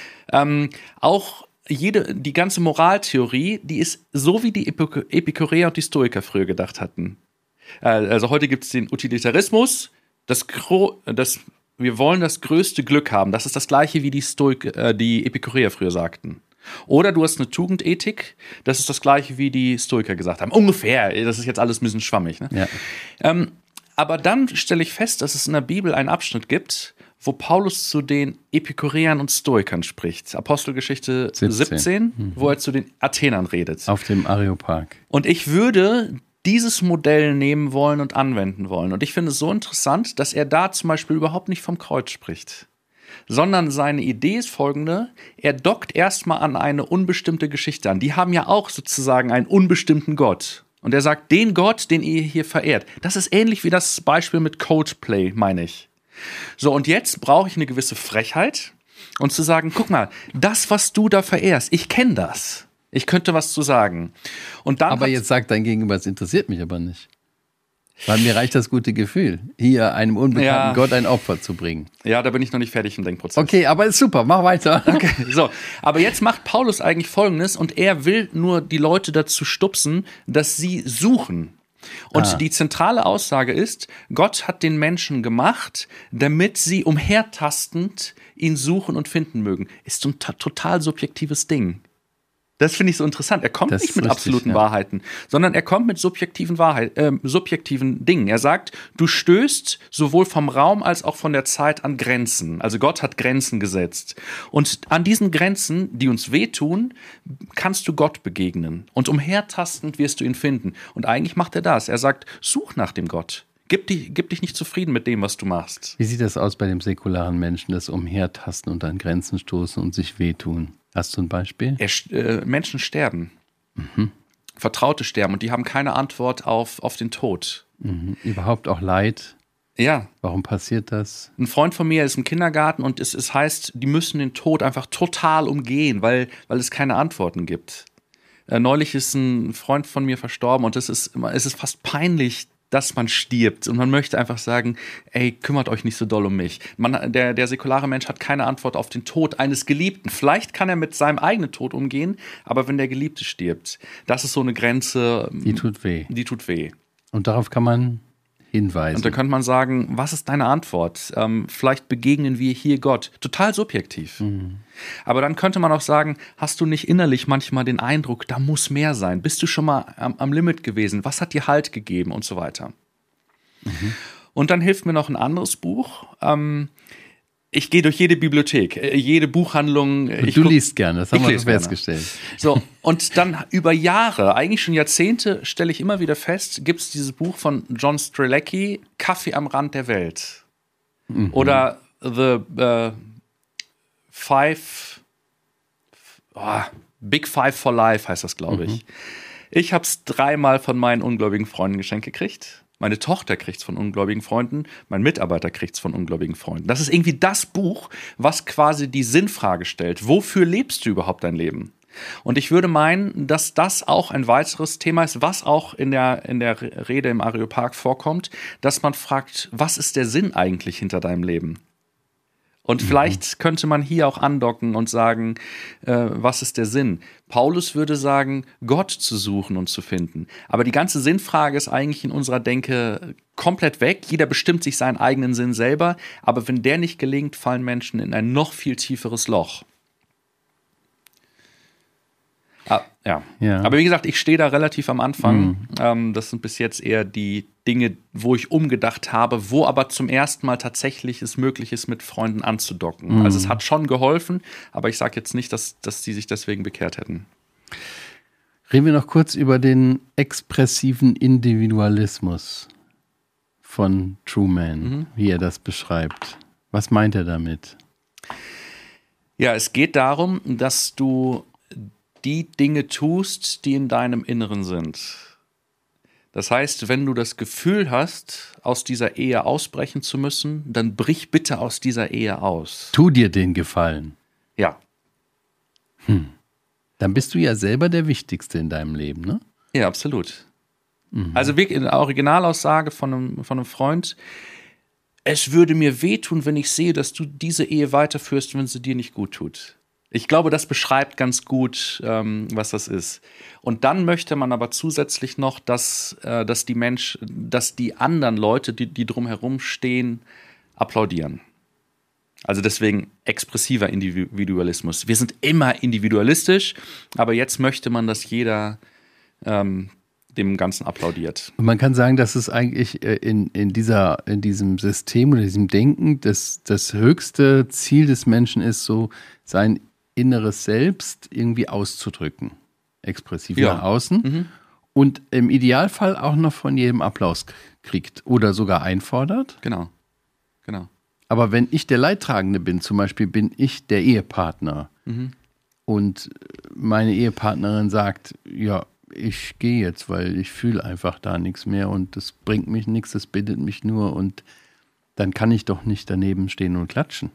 Ähm, auch jede, die ganze Moraltheorie, die ist so, wie die Epik- Epikureer und die Stoiker früher gedacht hatten. Äh, also heute gibt es den Utilitarismus, das, Gro das wir wollen das größte Glück haben. Das ist das gleiche, wie die, Stoik äh, die Epikureer früher sagten. Oder du hast eine Tugendethik, das ist das gleiche, wie die Stoiker gesagt haben. Ungefähr, das ist jetzt alles ein bisschen schwammig. Ne? Ja. Ähm, aber dann stelle ich fest, dass es in der Bibel einen Abschnitt gibt, wo Paulus zu den Epikureern und Stoikern spricht. Apostelgeschichte siebzehn. siebzehn, wo er zu den Athenern redet. Auf dem Areopag. Und ich würde dieses Modell nehmen wollen und anwenden wollen. Und ich finde es so interessant, dass er da zum Beispiel überhaupt nicht vom Kreuz spricht. Sondern seine Idee ist folgende: Er dockt erstmal an eine unbestimmte Geschichte an. Die haben ja auch sozusagen einen unbestimmten Gott. Und er sagt, den Gott, den ihr hier verehrt. Das ist ähnlich wie das Beispiel mit Coldplay, meine ich. So, und jetzt brauche ich eine gewisse Frechheit und zu sagen, guck mal, das, was du da verehrst, ich kenne das. Ich könnte was zu sagen. Und dann Aber hat- jetzt sagt dein Gegenüber, es interessiert mich aber nicht. Weil mir reicht das gute Gefühl, hier einem unbekannten Ja. Gott ein Opfer zu bringen. Ja, da bin ich noch nicht fertig im Denkprozess. Okay, aber ist super, mach weiter. Okay, so. Aber jetzt macht Paulus eigentlich Folgendes und er will nur die Leute dazu stupsen, dass sie suchen. Und Ah. die zentrale Aussage ist, Gott hat den Menschen gemacht, damit sie umhertastend ihn suchen und finden mögen. Ist so ein ta- total subjektives Ding. Das finde ich so interessant. Er kommt Das nicht ist mit richtig, absoluten ja. Wahrheiten, sondern er kommt mit subjektiven Wahrheit, äh, subjektiven Dingen. Er sagt, du stößt sowohl vom Raum als auch von der Zeit an Grenzen. Also Gott hat Grenzen gesetzt. Und an diesen Grenzen, die uns wehtun, kannst du Gott begegnen. Und umhertastend wirst du ihn finden. Und eigentlich macht er das. Er sagt, such nach dem Gott. Gib dich, gib dich nicht zufrieden mit dem, was du machst. Wie sieht das aus bei dem säkularen Menschen, das Umhertasten und an Grenzen stoßen und sich wehtun? Hast du ein Beispiel? Er, äh, Menschen sterben. Mhm. Vertraute sterben und die haben keine Antwort auf, auf den Tod. Mhm. Überhaupt auch Leid? Ja. Warum passiert das? Ein Freund von mir ist im Kindergarten und es, es heißt, die müssen den Tod einfach total umgehen, weil, weil es keine Antworten gibt. Äh, neulich ist ein Freund von mir verstorben und es ist, es ist fast peinlich, dass man stirbt. Und man möchte einfach sagen, ey, kümmert euch nicht so doll um mich. Man, der, der säkulare Mensch hat keine Antwort auf den Tod eines Geliebten. Vielleicht kann er mit seinem eigenen Tod umgehen, aber wenn der Geliebte stirbt, das ist so eine Grenze. Die tut weh. Die tut weh. Und darauf kann man hinweisen. Und da könnte man sagen, was ist deine Antwort? Ähm, vielleicht begegnen wir hier Gott. Total subjektiv. Mhm. Aber dann könnte man auch sagen, hast du nicht innerlich manchmal den Eindruck, da muss mehr sein? Bist du schon mal am, am Limit gewesen? Was hat dir Halt gegeben? Und so weiter. Mhm. Und dann hilft mir noch ein anderes Buch. Ähm, ich gehe durch jede Bibliothek, jede Buchhandlung. Und du liest gerne, das haben wir festgestellt. So, und dann über Jahre, eigentlich schon Jahrzehnte, stelle ich immer wieder fest, gibt es dieses Buch von John Strzelecki, Kaffee am Rand der Welt. Mhm. Oder The uh, Five, oh, Big Five for Life heißt das, glaube ich. Mhm. Ich habe es dreimal von meinen ungläubigen Freunden geschenkt gekriegt. Meine Tochter kriegt es von ungläubigen Freunden, mein Mitarbeiter kriegt es von ungläubigen Freunden. Das ist irgendwie das Buch, was quasi die Sinnfrage stellt. Wofür lebst du überhaupt dein Leben? Und ich würde meinen, dass das auch ein weiteres Thema ist, was auch in der, in der Rede im Areopag vorkommt, dass man fragt, was ist der Sinn eigentlich hinter deinem Leben? Und vielleicht könnte man hier auch andocken und sagen, äh, was ist der Sinn? Paulus würde sagen, Gott zu suchen und zu finden. Aber die ganze Sinnfrage ist eigentlich in unserer Denke komplett weg. Jeder bestimmt sich seinen eigenen Sinn selber. Aber wenn der nicht gelingt, fallen Menschen in ein noch viel tieferes Loch. Ah, ja. ja. Aber wie gesagt, ich stehe da relativ am Anfang. Mhm. Ähm, das sind bis jetzt eher die Dinge, wo ich umgedacht habe, wo aber zum ersten Mal tatsächlich es möglich ist, mit Freunden anzudocken. Mhm. Also es hat schon geholfen, aber ich sage jetzt nicht, dass, dass die sich deswegen bekehrt hätten. Reden wir noch kurz über den expressiven Individualismus von Truman, mhm. wie er das beschreibt. Was meint er damit? Ja, es geht darum, dass du die Dinge tust, die in deinem Inneren sind. Das heißt, wenn du das Gefühl hast, aus dieser Ehe ausbrechen zu müssen, dann brich bitte aus dieser Ehe aus. Tu dir den Gefallen. Ja. Hm. Dann bist du ja selber der Wichtigste in deinem Leben, ne? Ja, absolut. Mhm. Also wirklich eine Originalaussage von einem, von einem Freund: Es würde mir wehtun, wenn ich sehe, dass du diese Ehe weiterführst, wenn sie dir nicht gut tut. Ich glaube, das beschreibt ganz gut, ähm, was das ist. Und dann möchte man aber zusätzlich noch, dass, äh, dass die Mensch, dass die anderen Leute, die, die drumherum stehen, applaudieren. Also deswegen expressiver Individualismus. Wir sind immer individualistisch, aber jetzt möchte man, dass jeder ähm, dem Ganzen applaudiert. Und man kann sagen, dass es eigentlich in, in, dieser, in diesem System oder diesem Denken das, das höchste Ziel des Menschen ist, so sein inneres Selbst irgendwie auszudrücken. Expressiv ja. nach außen. Mhm. Und im Idealfall auch noch von jedem Applaus kriegt oder sogar einfordert. Genau, genau. Aber wenn ich der Leidtragende bin, zum Beispiel bin ich der Ehepartner mhm. und meine Ehepartnerin sagt, ja, ich gehe jetzt, weil ich fühle einfach da nichts mehr und das bringt mich nichts, das bindet mich nur und dann kann ich doch nicht daneben stehen und klatschen.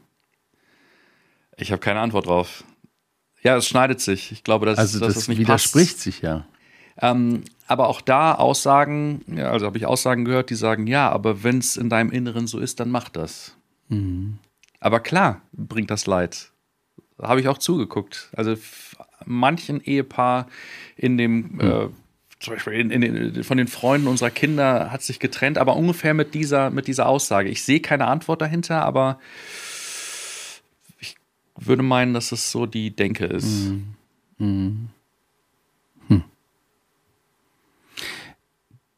Ich habe keine Antwort drauf. Ja, es schneidet sich. Ich glaube, dass, also dass das das nicht widerspricht passt. sich ja. Ähm, aber auch da Aussagen, ja, also habe ich Aussagen gehört, die sagen, ja, aber wenn es in deinem Inneren so ist, dann mach das. Mhm. Aber klar, bringt das Leid. Da habe ich auch zugeguckt. Also f- manchen Ehepaar in dem, mhm. äh, zum Beispiel in, in, in, von den Freunden unserer Kinder hat sich getrennt, aber ungefähr mit dieser, mit dieser Aussage. Ich sehe keine Antwort dahinter, aber ich würde meinen, dass es so die Denke ist. Mhm. Mhm.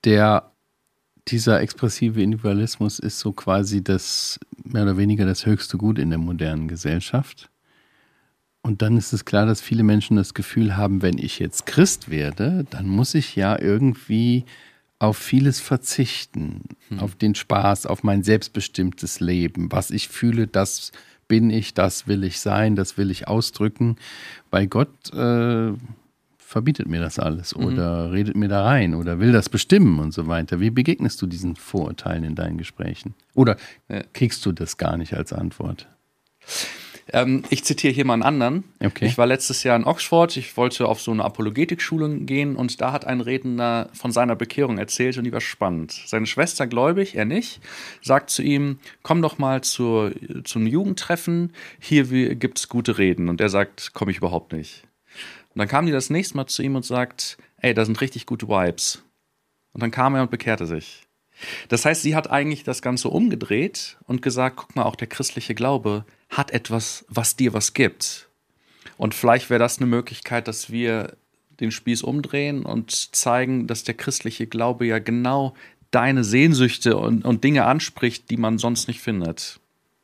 der, dieser expressive Individualismus ist so quasi das, mehr oder weniger das höchste Gut in der modernen Gesellschaft. Und dann ist es klar, dass viele Menschen das Gefühl haben, wenn ich jetzt Christ werde, dann muss ich ja irgendwie auf vieles verzichten. Hm. Auf den Spaß, auf mein selbstbestimmtes Leben. Was ich fühle, das bin ich, das will ich sein, das will ich ausdrücken. Weil Gott äh, verbietet mir das alles oder mhm. redet mir da rein oder will das bestimmen und so weiter. Wie begegnest du diesen Vorurteilen in deinen Gesprächen? Oder kriegst du das gar nicht als Antwort? Ähm, ich zitiere hier mal einen anderen. Okay. Ich war letztes Jahr in Oxford, ich wollte auf so eine Apologetikschule gehen und da hat ein Redner von seiner Bekehrung erzählt und die war spannend. Seine Schwester gläubig, er nicht, sagt zu ihm, komm doch mal zur, zum Jugendtreffen, hier gibt es gute Reden. Und er sagt, komme ich überhaupt nicht. Und dann kam die das nächste Mal zu ihm und sagt, ey, da sind richtig gute Vibes. Und dann kam er und bekehrte sich. Das heißt, sie hat eigentlich das Ganze umgedreht und gesagt, guck mal, auch der christliche Glaube hat etwas, was dir was gibt. Und vielleicht wäre das eine Möglichkeit, dass wir den Spieß umdrehen und zeigen, dass der christliche Glaube ja genau deine Sehnsüchte und, und Dinge anspricht, die man sonst nicht findet.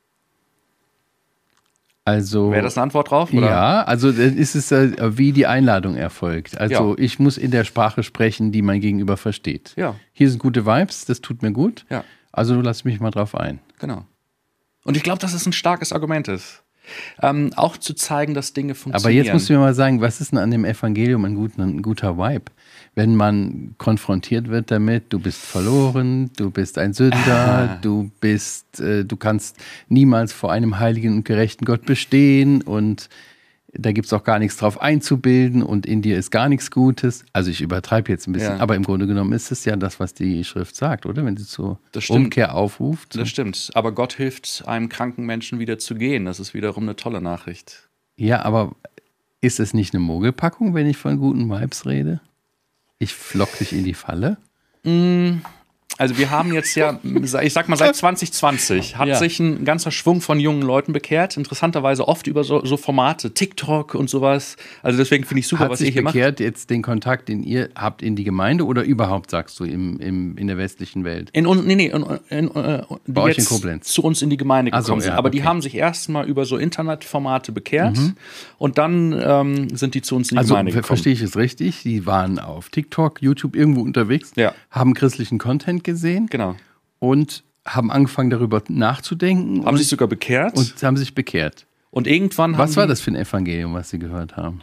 Also, wäre das eine Antwort drauf? Oder? Ja, also ist es, äh, wie die Einladung erfolgt. Also ja. Ich muss in der Sprache sprechen, die mein Gegenüber versteht. Ja. Hier sind gute Vibes, das tut mir gut. Ja. Also du lass mich mal drauf ein. Genau. Und ich glaube, dass es ein starkes Argument ist. Ähm, auch zu zeigen, dass Dinge funktionieren. Aber jetzt musst du mir mal sagen, was ist denn an dem Evangelium ein, gut, ein guter Vibe? Wenn man konfrontiert wird damit, du bist verloren, du bist ein Sünder, ah. du bist, äh, du kannst niemals vor einem heiligen und gerechten Gott bestehen und da gibt es auch gar nichts drauf einzubilden und in dir ist gar nichts Gutes. Also ich übertreibe jetzt ein bisschen, ja. aber im Grunde genommen ist es ja das, was die Schrift sagt, oder? Wenn sie zur Umkehr aufruft. Das stimmt, aber Gott hilft einem kranken Menschen wieder zu gehen. Das ist wiederum eine tolle Nachricht. Ja, aber ist es nicht eine Mogelpackung, wenn ich von guten Vibes rede? Ich flock dich in die Falle? Also wir haben jetzt ja, ich sag mal seit zwanzig zwanzig hat ja. sich ein ganzer Schwung von jungen Leuten bekehrt. Interessanterweise oft über so, so Formate, TikTok und sowas. Also deswegen finde ich super, hat was ihr hier macht. Hat sich bekehrt jetzt den Kontakt, den ihr habt in die Gemeinde oder überhaupt, sagst du, im, im, in der westlichen Welt? In, nee, nee, in, in, in, die Bei euch jetzt in Koblenz? Zu uns in die Gemeinde gekommen so, sind. ja, Aber okay. die haben sich erstmal über so Internetformate bekehrt mhm. und dann ähm, sind die zu uns in die also, Gemeinde gekommen. Also verstehe ich es richtig? Die waren auf TikTok, YouTube irgendwo unterwegs, ja. haben christlichen Content gesehen. Genau. Und haben angefangen, darüber nachzudenken. Haben und, sich sogar bekehrt. Und haben sich bekehrt. Und irgendwann Was haben war das für ein Evangelium, was sie gehört haben?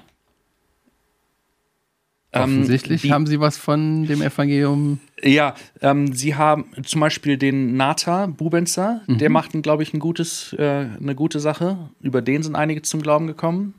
Ähm, Offensichtlich die, haben sie was von dem Evangelium. Ja, ähm, sie haben zum Beispiel den Nata Bubenzer, mhm. der macht, glaube ich, ein gutes, äh, eine gute Sache. Über den sind einige zum Glauben gekommen.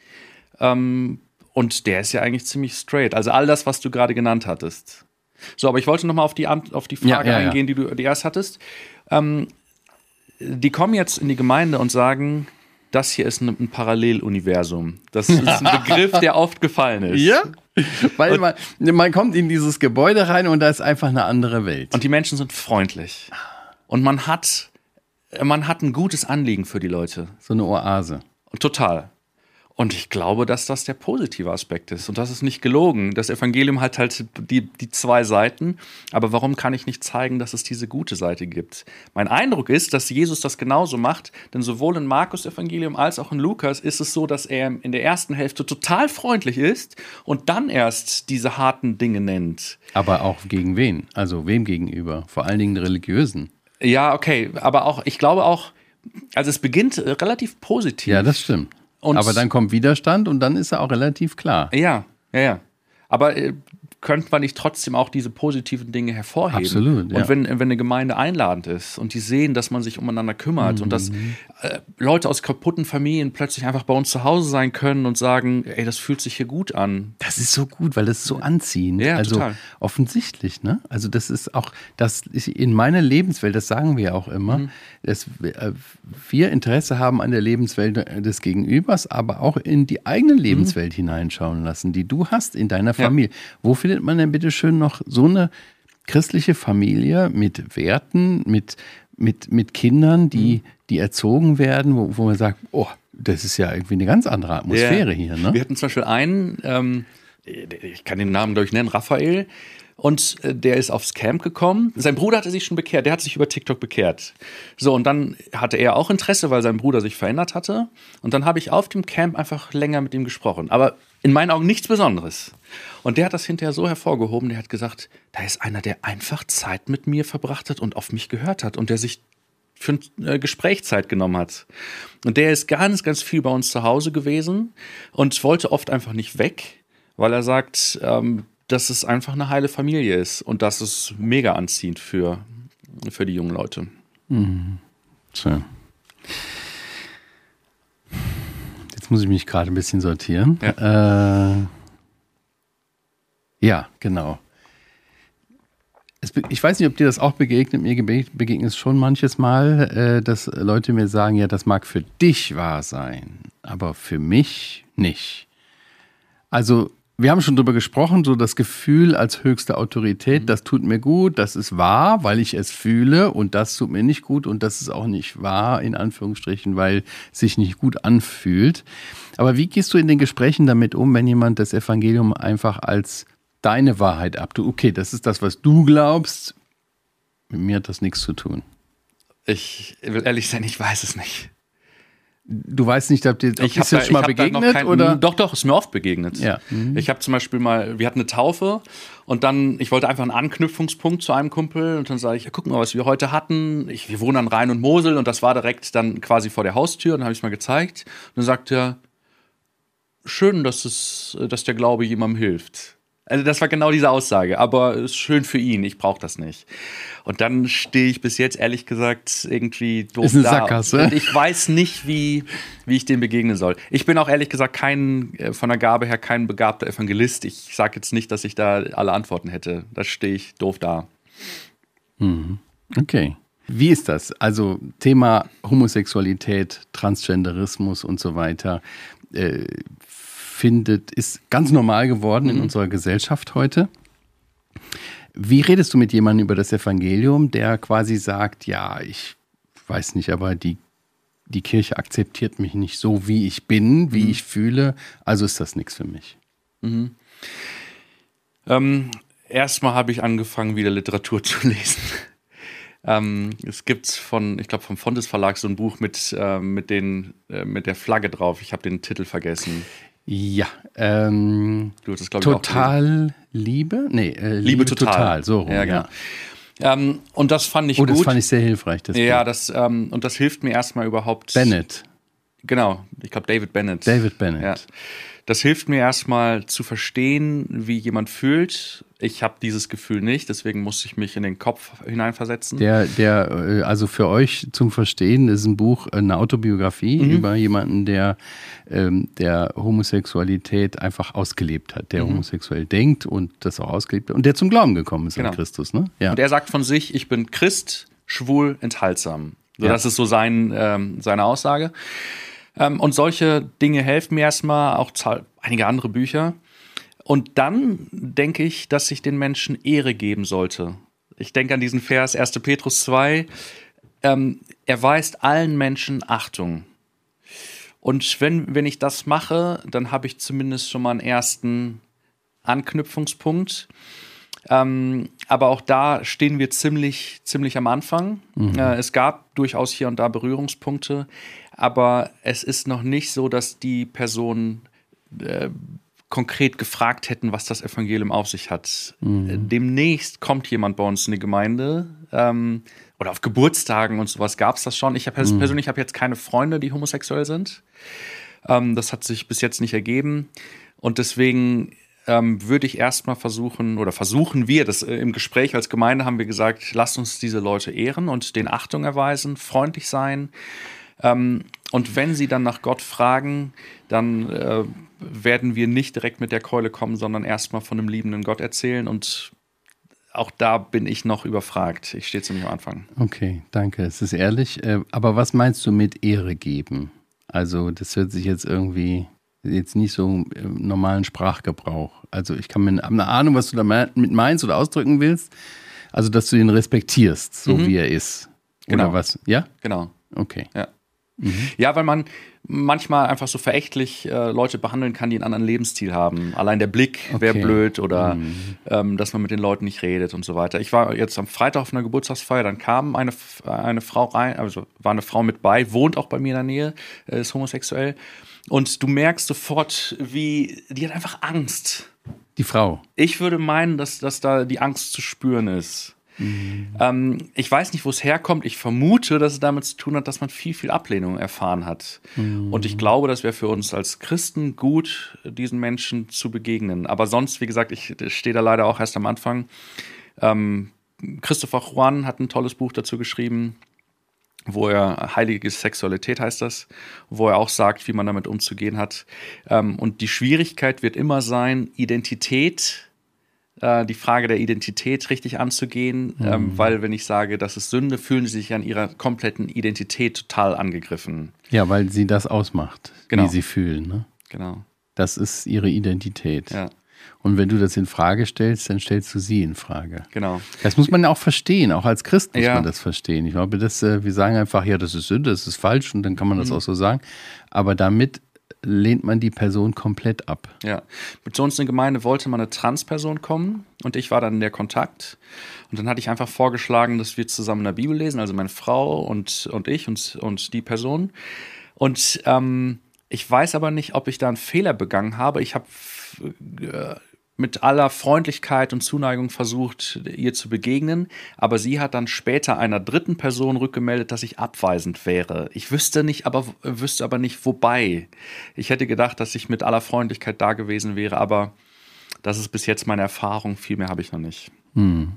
Ähm, und der ist ja eigentlich ziemlich straight. Also all das, was du gerade genannt hattest. So, aber ich wollte noch mal auf die, auf die Frage ja, ja, eingehen, ja. die du die erst hattest. Ähm, die kommen jetzt in die Gemeinde und sagen, das hier ist ein, ein Paralleluniversum. Das ist ein Begriff, der oft gefallen ist. Ja, weil man, man kommt in dieses Gebäude rein und da ist einfach eine andere Welt. Und die Menschen sind freundlich. Und man hat, man hat ein gutes Anliegen für die Leute. So eine Oase. Total. Und ich glaube, dass das der positive Aspekt ist. Und das ist nicht gelogen. Das Evangelium hat halt die, die zwei Seiten. Aber warum kann ich nicht zeigen, dass es diese gute Seite gibt? Mein Eindruck ist, dass Jesus das genauso macht. Denn sowohl in Markus Evangelium als auch in Lukas ist es so, dass er in der ersten Hälfte total freundlich ist und dann erst diese harten Dinge nennt. Aber auch gegen wen? Also wem gegenüber? Vor allen Dingen Religiösen. Ja, okay. Aber auch, ich glaube auch, also es beginnt relativ positiv. Ja, das stimmt. Und aber dann kommt Widerstand und dann ist er auch relativ klar. Ja, ja, ja. Aber äh, könnte man nicht trotzdem auch diese positiven Dinge hervorheben? Absolut, ja. Und wenn, wenn eine Gemeinde einladend ist und die sehen, dass man sich umeinander kümmert mhm. und dass äh, Leute aus kaputten Familien plötzlich einfach bei uns zu Hause sein können und sagen, ey, das fühlt sich hier gut an. Das ist so gut, weil das ist so anziehend. Ja, also total. Offensichtlich, ne? Also das ist auch, das ist in meiner Lebenswelt, das sagen wir auch immer, mhm. dass wir Interesse haben an der Lebenswelt des Gegenübers, aber auch in die eigene Lebenswelt mhm. hineinschauen lassen, die du hast in deiner Familie. Ja. Wo findet man denn bitte schön noch so eine christliche Familie mit Werten, mit, mit, mit Kindern, die, die erzogen werden, wo, wo man sagt, oh, das ist ja irgendwie eine ganz andere Atmosphäre ja. hier. Ne? Wir hatten zum Beispiel einen, ähm, ich kann den Namen, glaube ich, nennen, Raphael, Und äh, der ist aufs Camp gekommen. Sein Bruder hatte sich schon bekehrt, der hat sich über TikTok bekehrt. So, und dann hatte er auch Interesse, weil sein Bruder sich verändert hatte. Und dann habe ich auf dem Camp einfach länger mit ihm gesprochen. Aber in meinen Augen nichts Besonderes. Und der hat das hinterher so hervorgehoben, der hat gesagt, da ist einer, der einfach Zeit mit mir verbracht hat und auf mich gehört hat und der sich für ein Gespräch Zeit genommen hat. Und der ist ganz, ganz viel bei uns zu Hause gewesen und wollte oft einfach nicht weg, weil er sagt, ähm, dass es einfach eine heile Familie ist und das ist mega anziehend für, für die jungen Leute. Mhm. So. Jetzt muss ich mich gerade ein bisschen sortieren. Ja, äh, ja genau. Es, ich weiß nicht, ob dir das auch begegnet. Mir begegnet es schon manches Mal, äh, dass Leute mir sagen, ja, das mag für dich wahr sein, aber für mich nicht. Also wir haben schon drüber gesprochen, so das Gefühl als höchste Autorität, das tut mir gut, das ist wahr, weil ich es fühle und das tut mir nicht gut und das ist auch nicht wahr, in Anführungsstrichen, weil es sich nicht gut anfühlt. Aber wie gehst du in den Gesprächen damit um, wenn jemand das Evangelium einfach als deine Wahrheit abtut? Okay, das ist das, was du glaubst, mit mir hat das nichts zu tun. Ich will ehrlich sein, ich weiß es nicht. Du weißt nicht, ob dir ob ich das da, jetzt schon mal begegnet? Kein, oder? Doch, doch, ist mir oft begegnet. Ja. Mhm. Ich habe zum Beispiel mal, wir hatten eine Taufe und dann, ich wollte einfach einen Anknüpfungspunkt zu einem Kumpel und dann sage ich, ja, guck mal, was wir heute hatten. Ich, wir wohnen an Rhein und Mosel und das war direkt dann quasi vor der Haustür und dann habe ich es mal gezeigt. Und dann sagt er, schön, dass, es, dass der Glaube jemandem hilft. Also das war genau diese Aussage, aber es ist schön für ihn, ich brauche das nicht. Und dann stehe ich bis jetzt, ehrlich gesagt, irgendwie doof ist eine da. Sackgasse. Und ich weiß nicht, wie, wie ich dem begegnen soll. Ich bin auch ehrlich gesagt kein, von der Gabe her kein begabter Evangelist. Ich sage jetzt nicht, dass ich da alle Antworten hätte. Da stehe ich doof da. Okay. Wie ist das? Also Thema Homosexualität, Transgenderismus und so weiter äh, findet, ist ganz normal geworden in mhm. unserer Gesellschaft heute. Wie redest du mit jemandem über das Evangelium, der quasi sagt, ja, ich weiß nicht, aber die, die Kirche akzeptiert mich nicht so, wie ich bin, wie mhm. ich fühle, also ist das nichts für mich? Mhm. Ähm, erstmal habe ich angefangen, wieder Literatur zu lesen. Ähm, es gibt von, ich glaube, vom Fontes Verlag so ein Buch mit, äh, mit, den, äh, mit der Flagge drauf. Ich habe den Titel vergessen. Ja, ähm, du hast das, glaub ich, Total auch Liebe? Nee, äh, Liebe, Liebe total. total, so rum, ja. Genau. Ja. Ähm, und das fand ich oh, gut. Oh, das fand ich sehr hilfreich. Das ja, das, ähm, und das hilft mir erstmal überhaupt. Bennett. Genau, ich glaube David Bennett. David Bennett. Ja. Das hilft mir erstmal zu verstehen, wie jemand fühlt. Ich habe dieses Gefühl nicht, deswegen muss ich mich in den Kopf hineinversetzen. Der, der, also für euch zum Verstehen, ist ein Buch, eine Autobiografie mhm. über jemanden, der, der Homosexualität einfach ausgelebt hat, der mhm. homosexuell denkt und das auch ausgelebt hat und der zum Glauben gekommen ist genau. an Christus. Ne? Ja. Und er sagt von sich, ich bin Christ, schwul, enthaltsam. So, ja. Das ist so sein, ähm, seine Aussage. Ähm, und solche Dinge helfen mir erstmal, auch zahl- einige andere Bücher. Und dann denke ich, dass ich den Menschen Ehre geben sollte. Ich denke an diesen Vers erster Petrus zwei. Ähm, er weist allen Menschen Achtung. Und wenn, wenn ich das mache, dann habe ich zumindest schon mal einen ersten Anknüpfungspunkt. Ähm, aber auch da stehen wir ziemlich, ziemlich am Anfang. Mhm. Äh, es gab durchaus hier und da Berührungspunkte, aber es ist noch nicht so, dass die Personen äh, konkret gefragt hätten, was das Evangelium auf sich hat. Mhm. Demnächst kommt jemand bei uns in die Gemeinde ähm, oder auf Geburtstagen und sowas gab es das schon. Ich hab, mhm. persönlich habe jetzt keine Freunde, die homosexuell sind. Ähm, das hat sich bis jetzt nicht ergeben und deswegen ähm, würde ich erstmal versuchen oder versuchen wir, das äh, im Gespräch als Gemeinde haben wir gesagt, lasst uns diese Leute ehren und denen Achtung erweisen, freundlich sein. Ähm, und wenn sie dann nach Gott fragen, dann äh, werden wir nicht direkt mit der Keule kommen, sondern erstmal von einem liebenden Gott erzählen. Und auch da bin ich noch überfragt. Ich stehe ziemlich am Anfang. Okay, danke. Es ist ehrlich. Aber was meinst du mit Ehre geben? Also das hört sich jetzt irgendwie jetzt nicht so im normalen Sprachgebrauch. Also ich kann mir eine Ahnung, was du damit meinst oder ausdrücken willst. Also dass du ihn respektierst, so mhm. wie er ist. Oder genau. was? Ja? Genau. Okay. Ja. Mhm. Ja, weil man manchmal einfach so verächtlich äh, Leute behandeln kann, die einen anderen Lebensstil haben. Allein der Blick Okay. wäre blöd oder Mhm. ähm, dass man mit den Leuten nicht redet und so weiter. Ich war jetzt am Freitag auf einer Geburtstagsfeier, dann kam eine, eine Frau rein, also war eine Frau mit bei, wohnt auch bei mir in der Nähe, äh, ist homosexuell. Und du merkst sofort, wie, die hat einfach Angst. Die Frau. Ich würde meinen, dass, dass da die Angst zu spüren ist. Mhm. Ähm, ich weiß nicht, wo es herkommt. Ich vermute, dass es damit zu tun hat, dass man viel, viel Ablehnung erfahren hat. Mhm. Und ich glaube, das wäre für uns als Christen gut, diesen Menschen zu begegnen. Aber sonst, wie gesagt, ich stehe da leider auch erst am Anfang. Ähm, Christopher Juan hat ein tolles Buch dazu geschrieben, wo er, heilige Sexualität heißt das, wo er auch sagt, wie man damit umzugehen hat. Ähm, und die Schwierigkeit wird immer sein, Identität die Frage der Identität richtig anzugehen, mhm. ähm, weil wenn ich sage, das ist Sünde, fühlen sie sich an ihrer kompletten Identität total angegriffen. Ja, weil sie das ausmacht, genau. wie sie fühlen. Ne? Genau. Das ist ihre Identität. Ja. Und wenn du das in Frage stellst, dann stellst du sie in Frage. Genau. Das muss man auch verstehen, auch als Christ muss ja. man das verstehen. Ich glaube, das, wir sagen einfach, ja, das ist Sünde, das ist falsch und dann kann man das mhm. auch so sagen. Aber damit lehnt man die Person komplett ab. Ja, zu uns in der Gemeinde wollte mal eine Transperson kommen und ich war dann der Kontakt. Und dann hatte ich einfach vorgeschlagen, dass wir zusammen in der Bibel lesen, also meine Frau und, und ich und, und die Person. Und ähm, ich weiß aber nicht, ob ich da einen Fehler begangen habe. Ich habe äh, mit aller Freundlichkeit und Zuneigung versucht, ihr zu begegnen. Aber sie hat dann später einer dritten Person rückgemeldet, dass ich abweisend wäre. Ich wüsste nicht, aber wüsste aber nicht, wobei. Ich hätte gedacht, dass ich mit aller Freundlichkeit da gewesen wäre, aber das ist bis jetzt meine Erfahrung. Viel mehr habe ich noch nicht. Hm.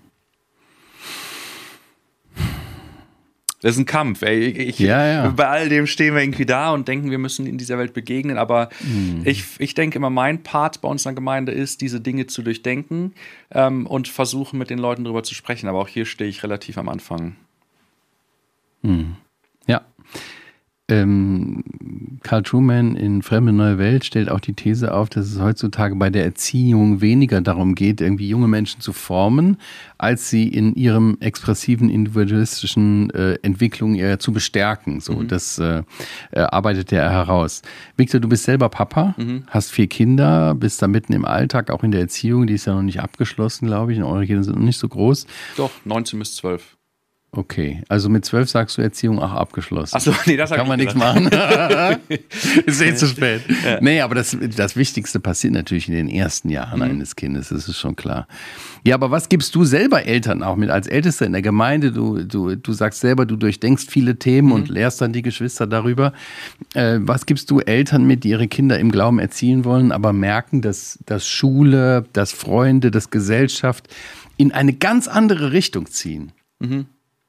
Das ist ein Kampf. Ey. Ich, ja, ja. Bei all dem stehen wir irgendwie da und denken, wir müssen in dieser Welt begegnen. Aber mhm. ich, ich denke immer, mein Part bei uns in der Gemeinde ist, diese Dinge zu durchdenken ähm, und versuchen, mit den Leuten darüber zu sprechen. Aber auch hier stehe ich relativ am Anfang. Mhm. Ja. Ähm, Carl Trueman in Fremde neue Welt stellt auch die These auf, dass es heutzutage bei der Erziehung weniger darum geht, irgendwie junge Menschen zu formen, als sie in ihrem expressiven, individualistischen äh, Entwicklung eher zu bestärken. So, mhm. Das äh, arbeitet er heraus. Victor, du bist selber Papa, mhm. hast vier Kinder, bist da mitten im Alltag, auch in der Erziehung, die ist ja noch nicht abgeschlossen, glaube ich, und eure Kinder sind noch nicht so groß. Doch, neunzehn bis zwölf. Okay, also mit zwölf sagst du Erziehung auch abgeschlossen. Achso, nee, das kann man nichts machen. Ist eh zu spät. Ja. Nee, aber das, das Wichtigste passiert natürlich in den ersten Jahren mhm. eines Kindes, das ist schon klar. Ja, aber was gibst du selber Eltern auch mit als Ältester in der Gemeinde? Du, du, du sagst selber, du durchdenkst viele Themen mhm. und lehrst dann die Geschwister darüber. Äh, was gibst du Eltern mit, die ihre Kinder im Glauben erziehen wollen, aber merken, dass, dass Schule, dass Freunde, dass Gesellschaft in eine ganz andere Richtung ziehen? Mhm.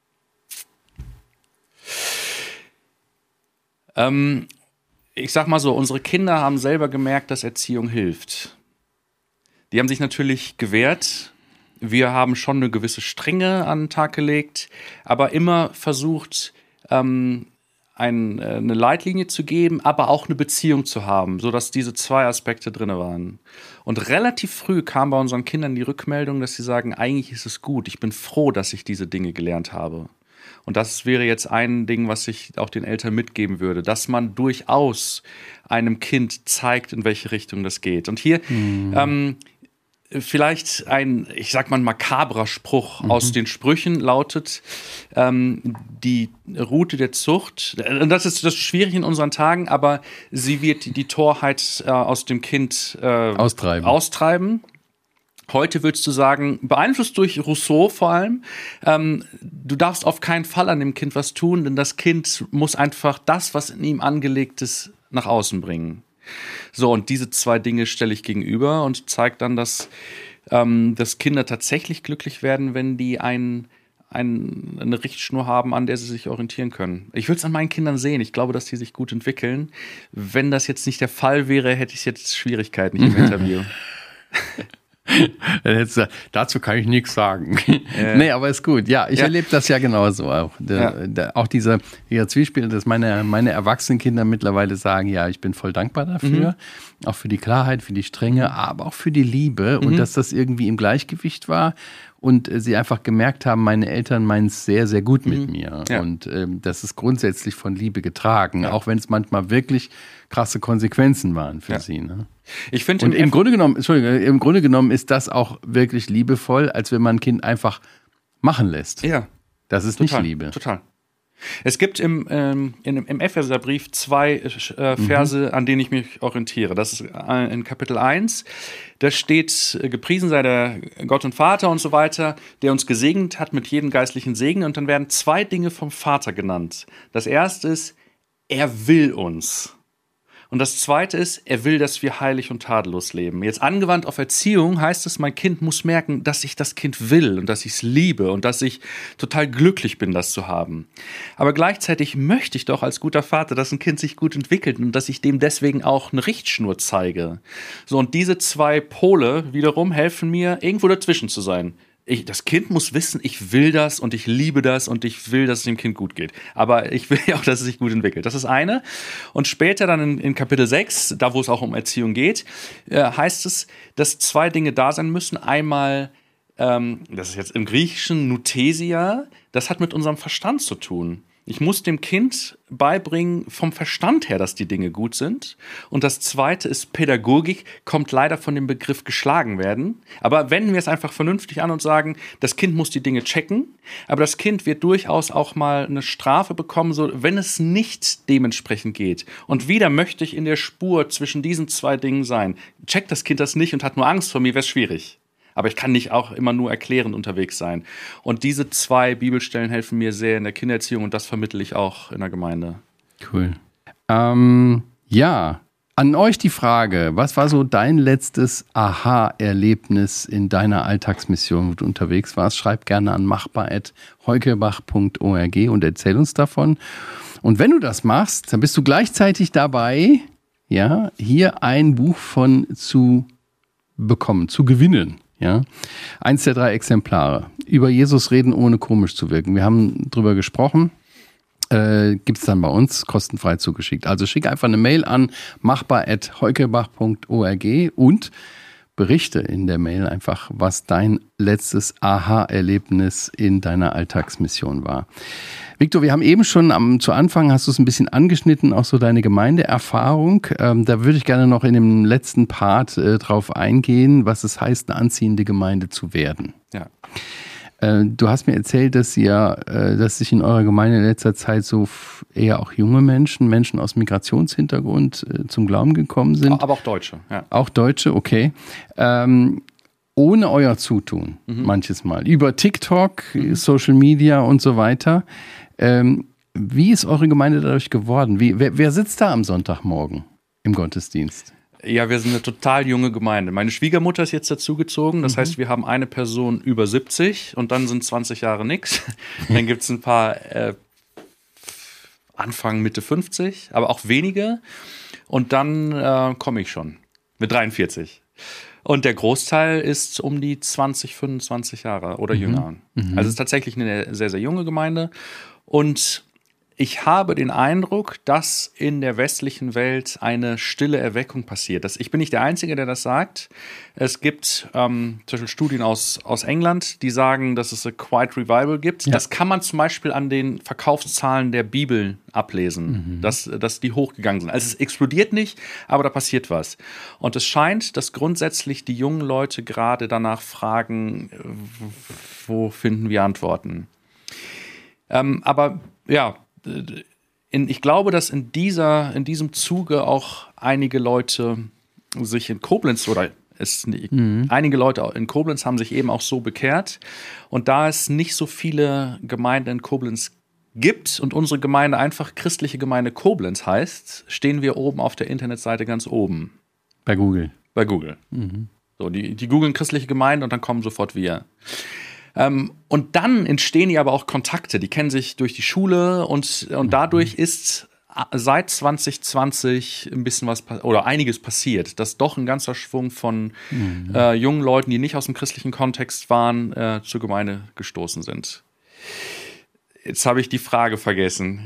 Ähm, ich sag mal so, unsere Kinder haben selber gemerkt, dass Erziehung hilft. Die haben sich natürlich gewehrt. Wir haben schon eine gewisse Strenge an den Tag gelegt, aber immer versucht, ähm, ein, äh, eine Leitlinie zu geben, aber auch eine Beziehung zu haben, sodass diese zwei Aspekte drin waren. Und relativ früh kam bei unseren Kindern die Rückmeldung, dass sie sagen, eigentlich ist es gut, ich bin froh, dass ich diese Dinge gelernt habe. Und das wäre jetzt ein Ding, was ich auch den Eltern mitgeben würde, dass man durchaus einem Kind zeigt, in welche Richtung das geht. Und hier mhm. ähm, vielleicht ein, ich sag mal, ein makabrer Spruch mhm. aus den Sprüchen lautet, ähm, die Rute der Zucht, und das ist das ist schwierig in unseren Tagen, aber sie wird die Torheit äh, aus dem Kind äh, austreiben. austreiben. Heute würdest du sagen, beeinflusst durch Rousseau vor allem, ähm, du darfst auf keinen Fall an dem Kind was tun, denn das Kind muss einfach das, was in ihm angelegt ist, nach außen bringen. So, und diese zwei Dinge stelle ich gegenüber und zeige dann, dass, ähm, dass Kinder tatsächlich glücklich werden, wenn die ein, ein, eine Richtschnur haben, an der sie sich orientieren können. Ich will es an meinen Kindern sehen. Ich glaube, dass die sich gut entwickeln. Wenn das jetzt nicht der Fall wäre, hätte ich jetzt Schwierigkeiten im Interview. Dazu kann ich nichts sagen. Ja. Nee, aber ist gut. Ja, ich ja. erlebe das ja genauso auch. Der, ja. der, auch dieser, dieser Zwiespalt, dass meine, meine erwachsenen Kinder mittlerweile sagen, ja, ich bin voll dankbar dafür. Mhm. Auch für die Klarheit, für die Strenge, aber auch für die Liebe. Mhm. Und dass das irgendwie im Gleichgewicht war. und äh, sie einfach gemerkt haben, meine Eltern meinen es sehr, sehr gut mit Mhm. mir. Ja. Und ähm, das ist grundsätzlich von Liebe getragen, Ja. auch wenn es manchmal wirklich krasse Konsequenzen waren für Ja. sie. Ne? Ich finde Und im Grunde genommen, Entschuldigung, im Grunde genommen ist das auch wirklich liebevoll, als wenn man ein Kind einfach machen lässt. ja. Das ist Total, nicht Liebe. Total. Es gibt im, ähm, in, im Epheserbrief zwei äh, Verse, an denen ich mich orientiere. Das ist äh, in Kapitel eins. Da steht, äh, gepriesen sei der Gott und Vater und so weiter, der uns gesegnet hat mit jedem geistlichen Segen. Und dann werden zwei Dinge vom Vater genannt. Das erste ist, er will uns. Und das Zweite ist, er will, dass wir heilig und tadellos leben. Jetzt angewandt auf Erziehung heißt es, mein Kind muss merken, dass ich das Kind will und dass ich es liebe und dass ich total glücklich bin, das zu haben. Aber gleichzeitig möchte ich doch als guter Vater, dass ein Kind sich gut entwickelt und dass ich dem deswegen auch eine Richtschnur zeige. So, und diese zwei Pole wiederum helfen mir, irgendwo dazwischen zu sein. Ich, das Kind muss wissen, ich will das und ich liebe das und ich will, dass es dem Kind gut geht. Aber ich will ja auch, dass es sich gut entwickelt. Das ist eine. Und später dann in, in Kapitel sechs, da wo es auch um Erziehung geht, äh, heißt es, dass zwei Dinge da sein müssen. Einmal, ähm, das ist jetzt im Griechischen Nuthesia, das hat mit unserem Verstand zu tun. Ich muss dem Kind beibringen vom Verstand her, dass die Dinge gut sind. Und das Zweite ist Pädagogik, kommt leider von dem Begriff geschlagen werden. Aber wenden wir es einfach vernünftig an und sagen, das Kind muss die Dinge checken, aber das Kind wird durchaus auch mal eine Strafe bekommen, so wenn es nicht dementsprechend geht. Und wieder möchte ich in der Spur zwischen diesen zwei Dingen sein. Checkt das Kind das nicht und hat nur Angst vor mir, wäre es schwierig. Aber ich kann nicht auch immer nur erklärend unterwegs sein. Und diese zwei Bibelstellen helfen mir sehr in der Kindererziehung und das vermittle ich auch in der Gemeinde. Cool. Ähm, ja, an euch die Frage, was war so dein letztes Aha-Erlebnis in deiner Alltagsmission, wo du unterwegs warst? Schreib gerne an machbar at heukebach punkt org und erzähl uns davon. Und wenn du das machst, dann bist du gleichzeitig dabei, ja, hier ein Buch von zu bekommen, zu gewinnen. Ja, eins der drei Exemplare. Über Jesus reden, ohne komisch zu wirken. Wir haben drüber gesprochen. Äh, gibt es dann bei uns kostenfrei zugeschickt. Also schick einfach eine Mail an machbar at heukebach punkt org und berichte in der Mail einfach, was dein letztes Aha-Erlebnis in deiner Alltagsmission war. Viktor, wir haben eben schon am, zu Anfang, hast du es ein bisschen angeschnitten, auch so deine Gemeindeerfahrung. Ähm, da würde ich gerne noch in dem letzten Part äh, drauf eingehen, was es heißt, eine anziehende Gemeinde zu werden. Ja. Äh, du hast mir erzählt, dass ihr, äh, dass sich in eurer Gemeinde in letzter Zeit so f- eher auch junge Menschen, Menschen aus Migrationshintergrund äh, zum Glauben gekommen sind. Aber auch Deutsche, ja. Auch Deutsche, okay. Ähm, ohne euer Zutun, mhm. manches Mal. Über TikTok, mhm. Social Media und so weiter. Ähm, wie ist eure Gemeinde dadurch geworden? Wie, wer, wer sitzt da am Sonntagmorgen im Gottesdienst? Ja, wir sind eine total junge Gemeinde. Meine Schwiegermutter ist jetzt dazugezogen. Das mhm. heißt, wir haben eine Person über siebzig und dann sind zwanzig Jahre nix. Dann gibt es ein paar äh, Anfang, Mitte fünfzig, aber auch wenige. Und dann äh, komme ich schon mit dreiundvierzig. Und der Großteil ist um die zwanzig, fünfundzwanzig Jahre oder mhm. jünger. Mhm. Also es ist tatsächlich eine sehr, sehr junge Gemeinde. Und ich habe den Eindruck, dass in der westlichen Welt eine stille Erweckung passiert. Das, ich bin nicht der Einzige, der das sagt. Es gibt ähm, zum Beispiel Studien aus, aus England, die sagen, dass es ein Quiet Revival gibt. Ja. Das kann man zum Beispiel an den Verkaufszahlen der Bibel ablesen, mhm. dass, dass die hochgegangen sind. Also es explodiert nicht, aber da passiert was. Und es scheint, dass grundsätzlich die jungen Leute gerade danach fragen, wo finden wir Antworten? Ähm, aber ja, in, ich glaube, dass in, dieser, in diesem Zuge auch einige Leute sich in Koblenz oder es, mhm. einige Leute in Koblenz haben sich eben auch so bekehrt. Und da es nicht so viele Gemeinden in Koblenz gibt und unsere Gemeinde einfach Christliche Gemeinde Koblenz heißt, stehen wir oben auf der Internetseite ganz oben. Bei Google. Bei Google. Mhm. So, die, die googeln Christliche Gemeinde und dann kommen sofort wir. Ähm, und dann entstehen ja aber auch Kontakte, die kennen sich durch die Schule und, und dadurch ist seit zwanzig zwanzig ein bisschen was oder einiges passiert, dass doch ein ganzer Schwung von mhm. äh, jungen Leuten, die nicht aus dem christlichen Kontext waren, äh, zur Gemeinde gestoßen sind. Jetzt habe ich die Frage vergessen. Ich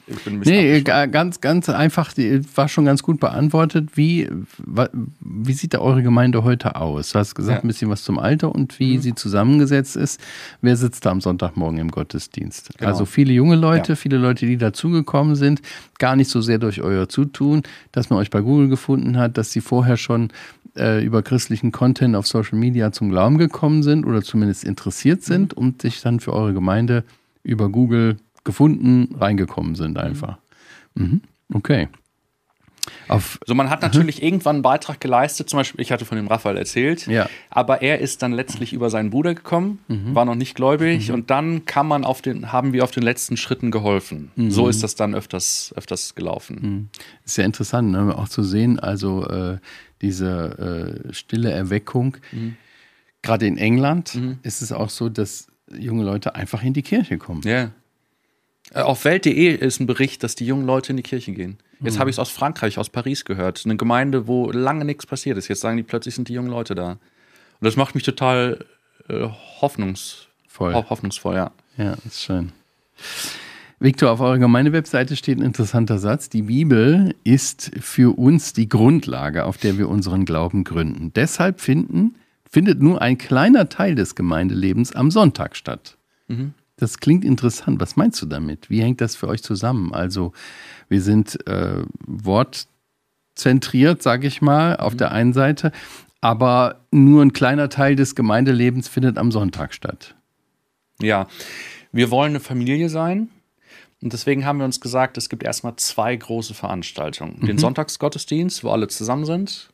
Ich bin ein bisschen Nee, abgeschweift. ganz, ganz einfach, die war schon ganz gut beantwortet. Wie, wa- wie sieht da eure Gemeinde heute aus? Du hast gesagt, Ja. ein bisschen was zum Alter und wie Mhm. sie zusammengesetzt ist. Wer sitzt da am Sonntagmorgen im Gottesdienst? Genau. Also viele junge Leute, Ja. viele Leute, die dazugekommen sind, gar nicht so sehr durch euer Zutun, dass man euch bei Google gefunden hat, dass sie vorher schon äh, über christlichen Content auf Social Media zum Glauben gekommen sind oder zumindest interessiert sind Mhm. und sich dann für eure Gemeinde über Google gefunden, reingekommen sind einfach. Mhm. Okay. Auf, So, man hat natürlich irgendwann einen Beitrag geleistet, zum Beispiel, ich hatte von dem Raphael erzählt, Ja. aber er ist dann letztlich über seinen Bruder gekommen, war noch nicht gläubig und dann kann man auf den, haben wir auf den letzten Schritten geholfen. So ist das dann öfters, öfters gelaufen. ist ja interessant, ne? Auch zu sehen, also äh, diese äh, stille Erweckung. Gerade in England ist es auch so, dass junge Leute einfach in die Kirche kommen. Ja. Äh, Auf Welt punkt de ist ein Bericht, dass die jungen Leute in die Kirche gehen. Jetzt habe ich es aus Frankreich, aus Paris gehört. Eine Gemeinde, wo lange nichts passiert ist. Jetzt sagen die, plötzlich sind die jungen Leute da. Und das macht mich total äh, hoffnungs Voll. ho- hoffnungsvoll, ja. Ja, ist schön. Victor, auf eurer Gemeindewebseite steht ein interessanter Satz. Die Bibel ist für uns die Grundlage, auf der wir unseren Glauben gründen. Deshalb finden, findet nur ein kleiner Teil des Gemeindelebens am Sonntag statt. Das klingt interessant. Was meinst du damit? Wie hängt das für euch zusammen? Also wir sind äh, wortzentriert, sage ich mal, auf der einen Seite, aber nur ein kleiner Teil des Gemeindelebens findet am Sonntag statt. Ja, wir wollen eine Familie sein. Und deswegen haben wir uns gesagt, es gibt erstmal zwei große Veranstaltungen. Den Sonntagsgottesdienst, wo alle zusammen sind.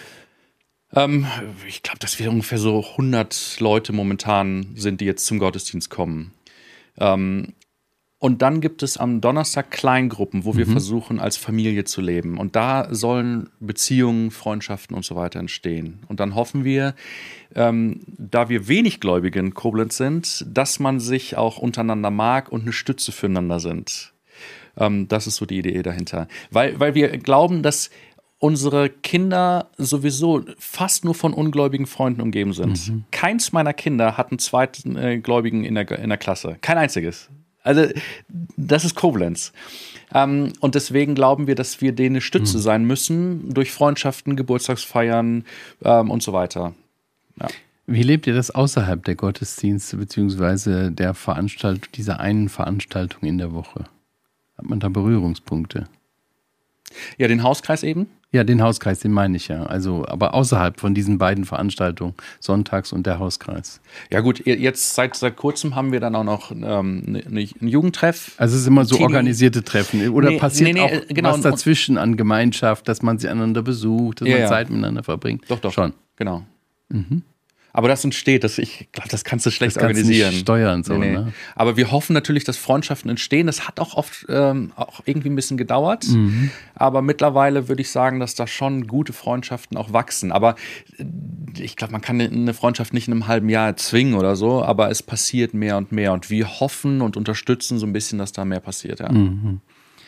Ähm, ich glaube, dass wir ungefähr so hundert Leute momentan sind, die jetzt zum Gottesdienst kommen. Ähm, und dann gibt es am Donnerstag Kleingruppen, wo wir versuchen, als Familie zu leben. Und da sollen Beziehungen, Freundschaften und so weiter entstehen. Und dann hoffen wir, ähm, da wir wenig Gläubige in Koblenz sind, dass man sich auch untereinander mag und eine Stütze füreinander sind. Ähm, das ist so die Idee dahinter. Weil, weil wir glauben, dass unsere Kinder sowieso fast nur von ungläubigen Freunden umgeben sind. Mhm. Keins meiner Kinder hat einen zweiten äh, Gläubigen in der, in der Klasse. Kein einziges. Also das ist Koblenz. Ähm, und deswegen glauben wir, dass wir denen eine Stütze mhm. sein müssen durch Freundschaften, Geburtstagsfeiern ähm, und so weiter. Ja. Wie lebt ihr das außerhalb der Gottesdienste beziehungsweise der Veranstaltung, dieser einen Veranstaltung in der Woche? Hat man da Berührungspunkte? Ja, den Hauskreis eben. Ja, den Hauskreis, den meine ich ja. Also, aber außerhalb von diesen beiden Veranstaltungen, Sonntags und der Hauskreis. Ja gut, jetzt seit, seit kurzem haben wir dann auch noch ähm, ne, ne, einen Jugendtreff. Also es ist immer so Teenie- organisierte Treffen. Oder Nee, passiert nee, nee, auch genau. was dazwischen an Gemeinschaft, dass man sich einander besucht, dass Ja, man ja. Zeit miteinander verbringt? Doch, doch. Schon. Genau. Aber das entsteht, das, ich glaube, das kannst du schlecht Das kannst du organisieren. nicht steuern, so, Nee, nee. ne? Aber wir hoffen natürlich, dass Freundschaften entstehen. Das hat auch oft ähm, auch irgendwie ein bisschen gedauert. Mhm. Aber mittlerweile würde ich sagen, dass da schon gute Freundschaften auch wachsen. Aber äh, ich glaube, man kann eine Freundschaft nicht in einem halben Jahr zwingen oder so. Aber es passiert mehr und mehr. Und wir hoffen und unterstützen so ein bisschen, dass da mehr passiert. Ja. Mhm.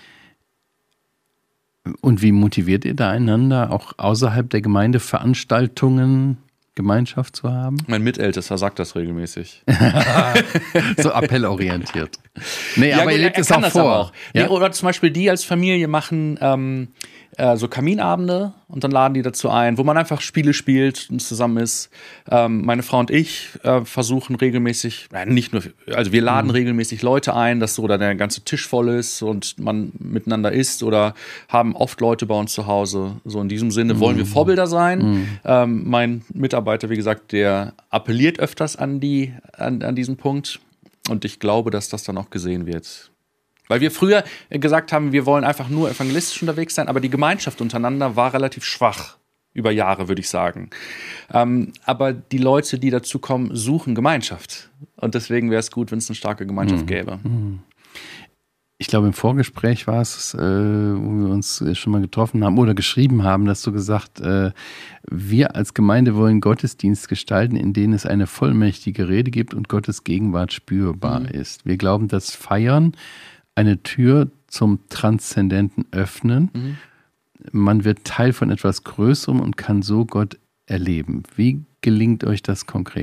Und wie motiviert ihr da einander, auch außerhalb der Gemeinde Veranstaltungen, Gemeinschaft zu haben? Mein Mitältester sagt das regelmäßig. So appellorientiert. Nee, Ja, aber gut, ihr legt er es kann auch das vor. aber auch. Ja? Nee, oder zum Beispiel die als Familie machen ähm, äh, so Kaminabende und dann laden die dazu ein, wo man einfach Spiele spielt und zusammen ist. Ähm, meine Frau und ich äh, versuchen regelmäßig, nein, nicht nur, also wir laden Mhm. regelmäßig Leute ein, dass so da der ganze Tisch voll ist und man miteinander isst oder haben oft Leute bei uns zu Hause. So in diesem Sinne wollen wir Vorbilder sein. Mhm. Ähm, mein Mitarbeiter, wie gesagt, der appelliert öfters an, die, an, an diesen Punkt. Und ich glaube, dass das dann auch gesehen wird. Weil wir früher gesagt haben, wir wollen einfach nur evangelistisch unterwegs sein, aber die Gemeinschaft untereinander war relativ schwach. Über Jahre, würde ich sagen. Ähm, aber die Leute, die dazu kommen, suchen Gemeinschaft. Und deswegen wäre es gut, wenn es eine starke Gemeinschaft Mhm. gäbe. Ich glaube, im Vorgespräch war es, äh, wo wir uns schon mal getroffen haben oder geschrieben haben, dass du gesagt, äh, wir als Gemeinde wollen Gottesdienst gestalten, in denen es eine vollmächtige Rede gibt und Gottes Gegenwart spürbar Mhm. ist. Wir glauben, dass Feiern eine Tür zum Transzendenten öffnen. Mhm. Man wird Teil von etwas Größerem und kann so Gott erleben. Wie gelingt euch das konkret?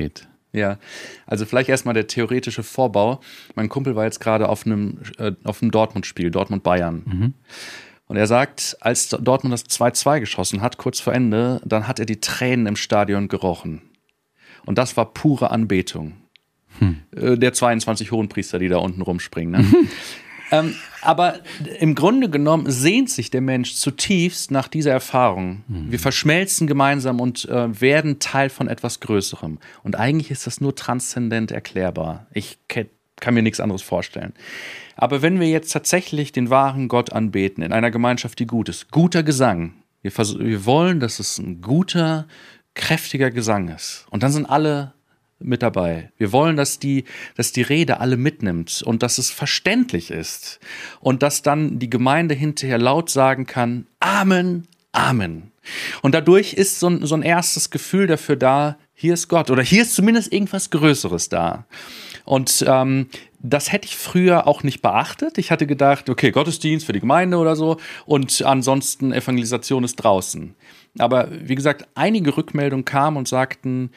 Ja, also vielleicht erstmal der theoretische Vorbau. Mein Kumpel war jetzt gerade auf einem, äh, auf einem Dortmund-Spiel, Dortmund-Bayern. Mhm. Und er sagt, als Dortmund das zwei zwei geschossen hat, kurz vor Ende, dann hat er die Tränen im Stadion gerochen. Und das war pure Anbetung. Hm. Äh, der zweiundzwanzig Hohenpriester, die da unten rumspringen. Ne? ähm, aber im Grunde genommen sehnt sich der Mensch zutiefst nach dieser Erfahrung. Hm. Wir verschmelzen gemeinsam und äh, werden Teil von etwas Größerem. Und eigentlich ist das nur transzendent erklärbar. Ich ke- kann mir nichts anderes vorstellen. Aber wenn wir jetzt tatsächlich den wahren Gott anbeten, in einer Gemeinschaft, die gut ist, guter Gesang, wir, vers- wir wollen, dass es ein guter, kräftiger Gesang ist. Und dann sind alle mit dabei. Wir wollen, dass die, dass die Rede alle mitnimmt und dass es verständlich ist. Und dass dann die Gemeinde hinterher laut sagen kann, Amen, Amen. Und dadurch ist so ein, so ein erstes Gefühl dafür da, hier ist Gott oder hier ist zumindest irgendwas Größeres da. Und ähm, das hätte ich früher auch nicht beachtet. Ich hatte gedacht, okay, Gottesdienst für die Gemeinde oder so und ansonsten Evangelisation ist draußen. Aber wie gesagt, einige Rückmeldungen kamen und sagten,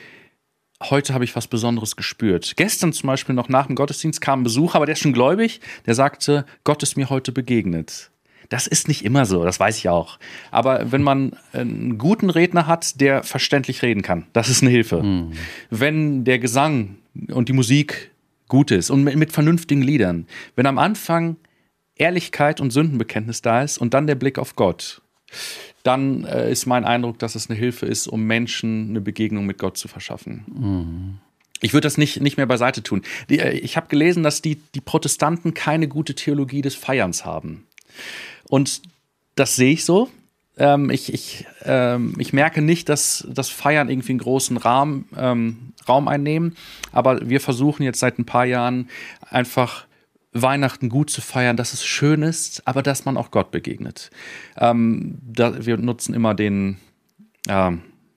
heute habe ich was Besonderes gespürt. Gestern zum Beispiel noch nach dem Gottesdienst kam ein Besucher, aber der ist schon gläubig, der sagte, Gott ist mir heute begegnet. Das ist nicht immer so, das weiß ich auch. Aber wenn man einen guten Redner hat, der verständlich reden kann, das ist eine Hilfe. Mhm. Wenn der Gesang und die Musik gut ist und mit, mit vernünftigen Liedern, wenn am Anfang Ehrlichkeit und Sündenbekenntnis da ist und dann der Blick auf Gott, dann äh, ist mein Eindruck, dass es eine Hilfe ist, um Menschen eine Begegnung mit Gott zu verschaffen. Mhm. Ich würde das nicht, nicht mehr beiseite tun. Die, äh, ich habe gelesen, dass die, die Protestanten keine gute Theologie des Feierns haben. Und das sehe ich so. Ähm, ich, ich, ähm, ich merke nicht, dass das Feiern irgendwie einen großen Rahmen, ähm, Raum einnehmen. Aber wir versuchen jetzt seit ein paar Jahren einfach Weihnachten gut zu feiern, dass es schön ist, aber dass man auch Gott begegnet. Ähm, da, wir nutzen immer den ähm,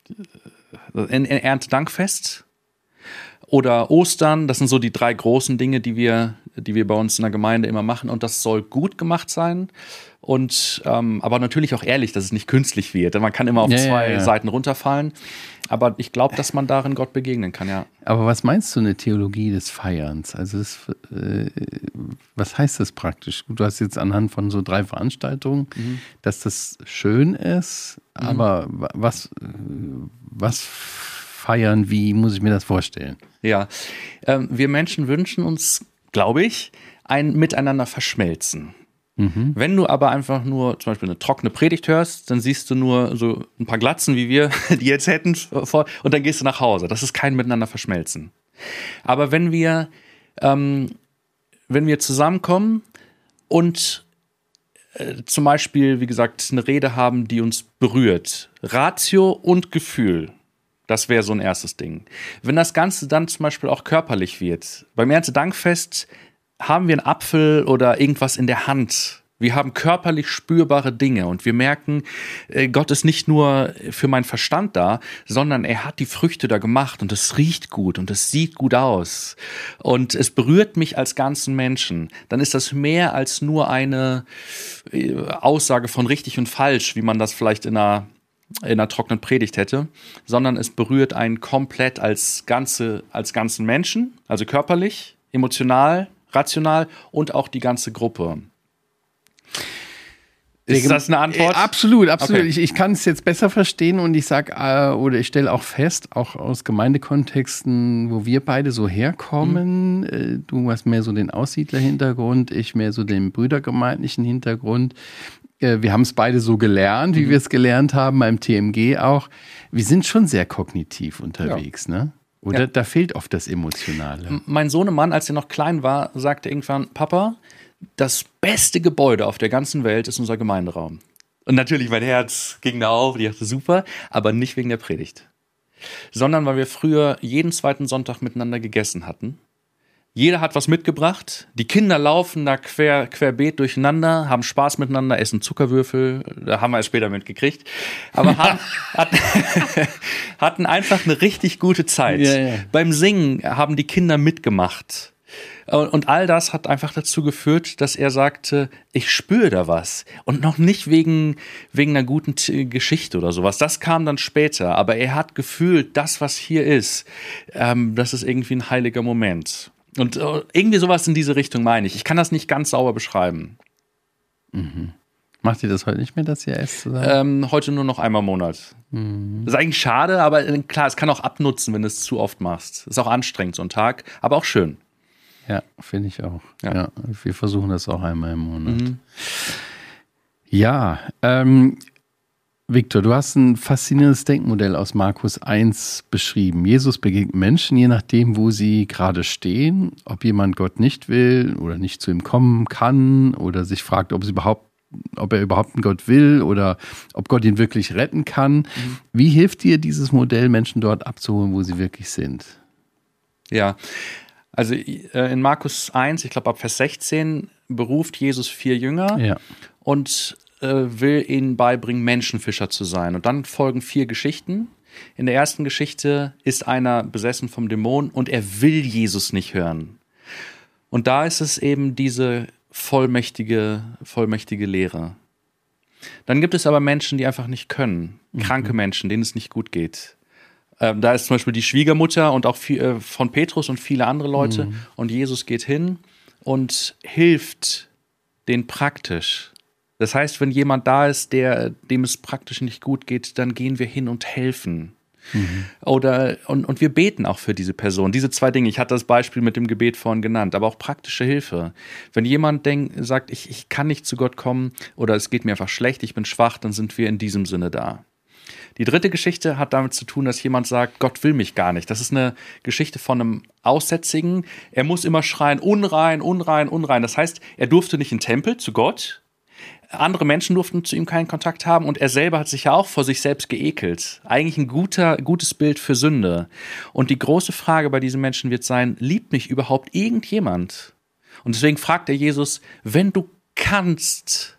Erntedankfest oder Ostern. Das sind so die drei großen Dinge, die wir, die wir bei uns in der Gemeinde immer machen. Und das soll gut gemacht sein. Und ähm, aber natürlich auch ehrlich, dass es nicht künstlich wird. Man kann immer auf ja, zwei ja, ja. Seiten runterfallen. Aber ich glaube, dass man darin Gott begegnen kann, ja. Aber was meinst du eine Theologie des Feierns? Also das, äh, was heißt das praktisch? Du hast jetzt anhand von so drei Veranstaltungen, mhm. dass das schön ist, mhm. aber was, was feiern, wie muss ich mir das vorstellen? Ja, ähm, wir Menschen wünschen uns, glaube ich, ein Miteinander verschmelzen. Mhm. Wenn du aber einfach nur zum Beispiel eine trockene Predigt hörst, dann siehst du nur so ein paar Glatzen, wie wir die jetzt hätten, und dann gehst du nach Hause. Das ist kein Miteinander verschmelzen. Aber wenn wir, ähm, wenn wir zusammenkommen und äh, zum Beispiel, wie gesagt, eine Rede haben, die uns berührt, Ratio und Gefühl, das wäre so ein erstes Ding. Wenn das Ganze dann zum Beispiel auch körperlich wird, beim Erntedankfest haben wir einen Apfel oder irgendwas in der Hand. Wir haben körperlich spürbare Dinge und wir merken, Gott ist nicht nur für meinen Verstand da, sondern er hat die Früchte da gemacht und es riecht gut und es sieht gut aus und es berührt mich als ganzen Menschen. Dann ist das mehr als nur eine Aussage von richtig und falsch, wie man das vielleicht in einer, in einer trockenen Predigt hätte, sondern es berührt einen komplett als ganze, als ganzen Menschen, also körperlich, emotional, rational und auch die ganze Gruppe. Ist das eine Antwort? Absolut, absolut. Okay. Ich, ich kann es jetzt besser verstehen und ich sage, äh, oder ich stelle auch fest, auch aus Gemeindekontexten, wo wir beide so herkommen, mhm. äh, du hast mehr so den Aussiedlerhintergrund, ich mehr so den brüdergemeindlichen Hintergrund. Äh, wir haben es beide so gelernt, wie mhm. wir es gelernt haben, beim T M G auch. Wir sind schon sehr kognitiv unterwegs, ja. ne? Oder ja. da fehlt oft das Emotionale. Mein Sohnemann, als er noch klein war, sagte irgendwann, Papa, das beste Gebäude auf der ganzen Welt ist unser Gemeinderaum. Und natürlich, mein Herz ging da auf, ich dachte, super, aber nicht wegen der Predigt. Sondern weil wir früher jeden zweiten Sonntag miteinander gegessen hatten. Jeder hat was mitgebracht. Die Kinder laufen da quer, querbeet durcheinander, haben Spaß miteinander, essen Zuckerwürfel. Da haben wir es später mitgekriegt. Aber haben, hatten, hatten einfach eine richtig gute Zeit. Ja, ja. Beim Singen haben die Kinder mitgemacht. Und all das hat einfach dazu geführt, dass er sagte, ich spüre da was. Und noch nicht wegen, wegen einer guten T- Geschichte oder sowas. Das kam dann später. Aber er hat gefühlt, das, was hier ist, ähm, das ist irgendwie ein heiliger Moment. Und äh, irgendwie sowas in diese Richtung meine ich. Ich kann das nicht ganz sauber beschreiben. Mhm. Macht ihr das heute nicht mehr, dass ihr esst zusammen? Ähm, heute nur noch einmal im Monat. Mhm. Das ist eigentlich schade, aber klar, es kann auch abnutzen, wenn du es zu oft machst. Ist auch anstrengend, so ein Tag, aber auch schön. Ja, finde ich auch. Ja. Ja, wir versuchen das auch einmal im Monat. Mhm. Ja, ähm, Viktor, du hast ein faszinierendes Denkmodell aus Markus eins beschrieben. Jesus begegnet Menschen, je nachdem, wo sie gerade stehen, ob jemand Gott nicht will oder nicht zu ihm kommen kann oder sich fragt, ob, es überhaupt, ob er überhaupt einen Gott will oder ob Gott ihn wirklich retten kann. Mhm. Wie hilft dir dieses Modell, Menschen dort abzuholen, wo sie wirklich sind? Ja, also in Markus eins, ich glaube ab Vers sechzehn, beruft Jesus vier Jünger ja. und äh, will ihnen beibringen, Menschenfischer zu sein. Und dann folgen vier Geschichten. In der ersten Geschichte ist einer besessen vom Dämon und er will Jesus nicht hören. Und da ist es eben diese vollmächtige, vollmächtige Lehre. Dann gibt es aber Menschen, die einfach nicht können. Kranke mhm. Menschen, denen es nicht gut geht. Ähm, da ist zum Beispiel die Schwiegermutter und auch viel, äh, von Petrus und viele andere Leute. Mhm. Und Jesus geht hin und hilft denen praktisch. Das heißt, wenn jemand da ist, der, dem es praktisch nicht gut geht, dann gehen wir hin und helfen. Mhm. Oder, und, und wir beten auch für diese Person. Diese zwei Dinge, ich hatte das Beispiel mit dem Gebet vorhin genannt, aber auch praktische Hilfe. Wenn jemand denkt, sagt, ich, ich kann nicht zu Gott kommen oder es geht mir einfach schlecht, ich bin schwach, dann sind wir in diesem Sinne da. Die dritte Geschichte hat damit zu tun, dass jemand sagt, Gott will mich gar nicht. Das ist eine Geschichte von einem Aussätzigen. Er muss immer schreien, unrein, unrein, unrein. Das heißt, er durfte nicht in den Tempel zu Gott. Andere Menschen durften zu ihm keinen Kontakt haben und er selber hat sich ja auch vor sich selbst geekelt. Eigentlich ein guter, gutes Bild für Sünde. Und die große Frage bei diesen Menschen wird sein, liebt mich überhaupt irgendjemand? Und deswegen fragt er Jesus, wenn du kannst,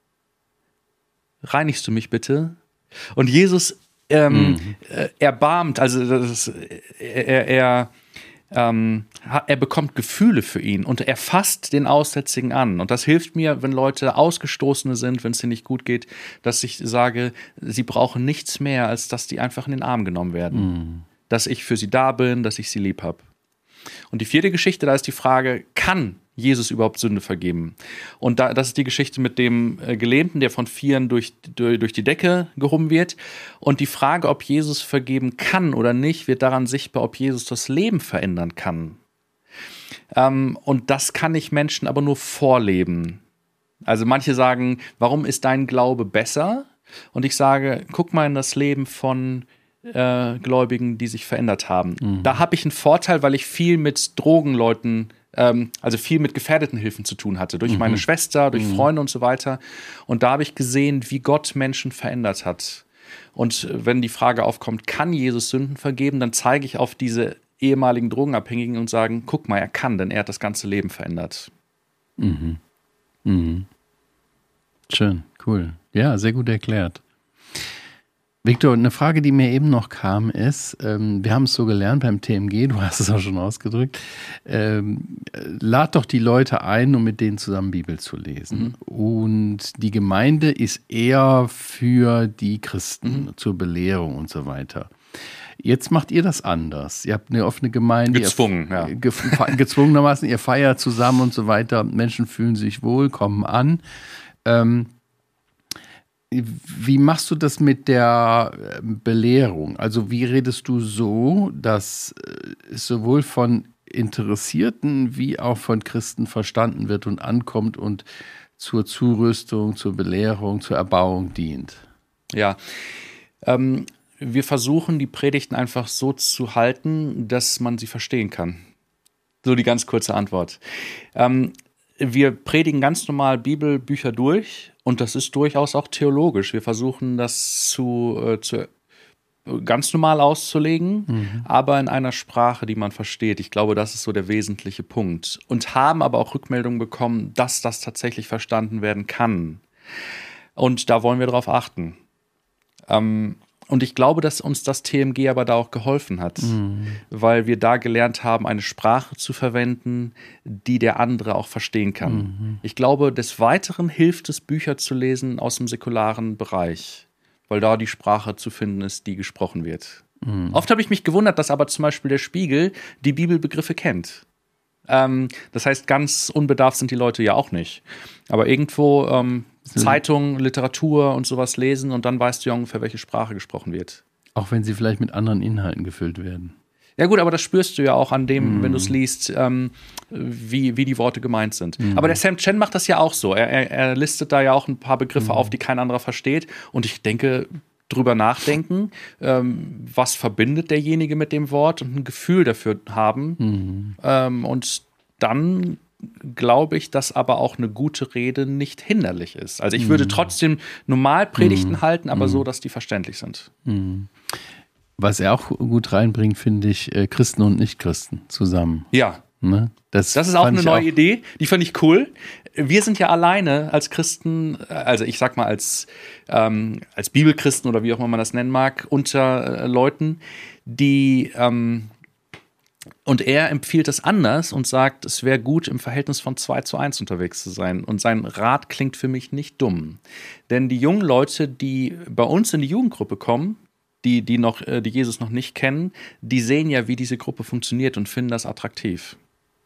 reinigst du mich bitte? Und Jesus ähm, mhm. äh, erbarmt, also das, er, er, ähm, er bekommt Gefühle für ihn und er fasst den Aussätzigen an. Und das hilft mir, wenn Leute Ausgestoßene sind, wenn es ihnen nicht gut geht, dass ich sage, sie brauchen nichts mehr, als dass die einfach in den Arm genommen werden. Mhm. Dass ich für sie da bin, dass ich sie lieb habe. Und die vierte Geschichte, da ist die Frage, kann Jesus überhaupt Sünde vergeben? Und da, das ist die Geschichte mit dem äh, Gelähmten, der von Vieren durch, durch, durch die Decke gehoben wird. Und die Frage, ob Jesus vergeben kann oder nicht, wird daran sichtbar, ob Jesus das Leben verändern kann. Ähm, und das kann ich Menschen aber nur vorleben. Also manche sagen, warum ist dein Glaube besser? Und ich sage, guck mal in das Leben von äh, Gläubigen, die sich verändert haben. Mhm. Da habe ich einen Vorteil, weil ich viel mit Drogenleuten also viel mit Gefährdetenhilfen zu tun hatte, durch mhm. meine Schwester, durch mhm. Freunde und so weiter. Und da habe ich gesehen, wie Gott Menschen verändert hat. Und wenn die Frage aufkommt, kann Jesus Sünden vergeben, dann zeige ich auf diese ehemaligen Drogenabhängigen und sage, guck mal, er kann, denn er hat das ganze Leben verändert. Mhm. Mhm. Schön, cool. Ja, sehr gut erklärt. Viktor, eine Frage, die mir eben noch kam, ist, ähm, wir haben es so gelernt beim T M G, du hast es auch schon ausgedrückt, ähm, lad doch die Leute ein, um mit denen zusammen Bibel zu lesen. Mhm. Und die Gemeinde ist eher für die Christen, mhm. zur Belehrung und so weiter. Jetzt macht ihr das anders. Ihr habt eine offene Gemeinde. Gezwungen, ihr, ja. Ge, gezwungenermaßen, ihr feiert zusammen und so weiter. Menschen fühlen sich wohl, kommen an. Ähm, Wie machst du das mit der Belehrung? Also wie redest du so, dass es sowohl von Interessierten wie auch von Christen verstanden wird und ankommt und zur Zurüstung, zur Belehrung, zur Erbauung dient? Ja, ähm, wir versuchen die Predigten einfach so zu halten, dass man sie verstehen kann. So die ganz kurze Antwort. Ähm, wir predigen ganz normal Bibelbücher durch. Und das ist durchaus auch theologisch. Wir versuchen das zu, äh, zu ganz normal auszulegen, mhm. aber in einer Sprache, die man versteht. Ich glaube, das ist so der wesentliche Punkt. Und haben aber auch Rückmeldungen bekommen, dass das tatsächlich verstanden werden kann. Und da wollen wir drauf achten. Ähm, Und ich glaube, dass uns das T M G aber da auch geholfen hat, mhm. weil wir da gelernt haben, eine Sprache zu verwenden, die der andere auch verstehen kann. Mhm. Ich glaube, des Weiteren hilft es, Bücher zu lesen aus dem säkularen Bereich, weil da die Sprache zu finden ist, die gesprochen wird. Mhm. Oft habe ich mich gewundert, dass aber zum Beispiel der Spiegel die Bibelbegriffe kennt. Ähm, das heißt, ganz unbedarft sind die Leute ja auch nicht. Aber irgendwo ähm, Zeitungen, Literatur und sowas lesen und dann weißt du ja ungefähr, welche Sprache gesprochen wird. Auch wenn sie vielleicht mit anderen Inhalten gefüllt werden. Ja gut, aber das spürst du ja auch an dem, mm. wenn du es liest, ähm, wie, wie die Worte gemeint sind. Mm. Aber der Sam Chen macht das ja auch so. Er, er, er listet da ja auch ein paar Begriffe mm. auf, die kein anderer versteht. Und ich denke, drüber nachdenken, ähm, was verbindet derjenige mit dem Wort und ein Gefühl dafür haben. Mm. Ähm, und dann glaube ich, dass aber auch eine gute Rede nicht hinderlich ist. Also ich würde trotzdem normal Predigten mm. halten, aber mm. so, dass die verständlich sind. Mm. Was er auch gut reinbringt, finde ich, äh, Christen und Nichtchristen zusammen. Ja. Ne? Das, das ist auch eine neue auch Idee, die fand ich cool. Wir sind ja alleine als Christen, also ich sag mal als, ähm, als Bibelchristen oder wie auch immer man das nennen mag, unter äh, Leuten, die ähm, und er empfiehlt es anders und sagt, es wäre gut, im Verhältnis von zwei zu eins unterwegs zu sein. Und sein Rat klingt für mich nicht dumm. Denn die jungen Leute, die bei uns in die Jugendgruppe kommen, die, die, noch, die Jesus noch nicht kennen, die sehen ja, wie diese Gruppe funktioniert und finden das attraktiv.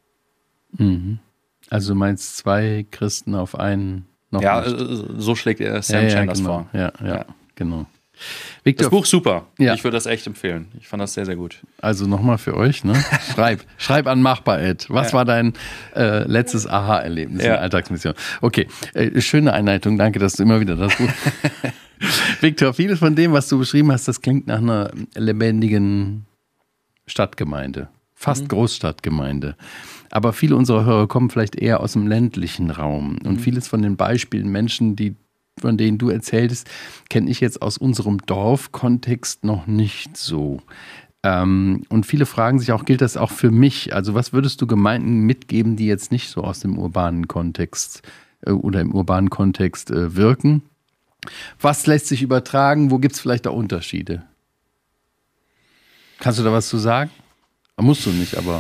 Mhm. Also du meinst zwei Christen auf einen noch Ja, nicht. So schlägt er Sam ja, ja, Chen das genau. vor. Ja, ja, ja, genau. Victor, das Buch super. Ja. Ich würde das echt empfehlen. Ich fand das sehr, sehr gut. Also nochmal für euch, ne? Schreib. Schreib an Machbar-Ed. Was ja. war dein äh, letztes Aha-Erlebnis ja. in der Alltagsmission? Okay, äh, schöne Einleitung. Danke, dass du immer wieder das Buch... Victor, vieles von dem, was du beschrieben hast, das klingt nach einer lebendigen Stadtgemeinde. Fast mhm. Großstadtgemeinde. Aber viele unserer Hörer kommen vielleicht eher aus dem ländlichen Raum. Und mhm. vieles von den Beispielen Menschen, die von denen du erzähltest, kenne ich jetzt aus unserem Dorfkontext noch nicht so. Ähm, und viele fragen sich auch, gilt das auch für mich? Also was würdest du Gemeinden mitgeben, die jetzt nicht so aus dem urbanen Kontext äh, oder im urbanen Kontext äh, wirken? Was lässt sich übertragen? Wo gibt es vielleicht auch Unterschiede? Kannst du da was zu sagen? Musst du nicht, aber...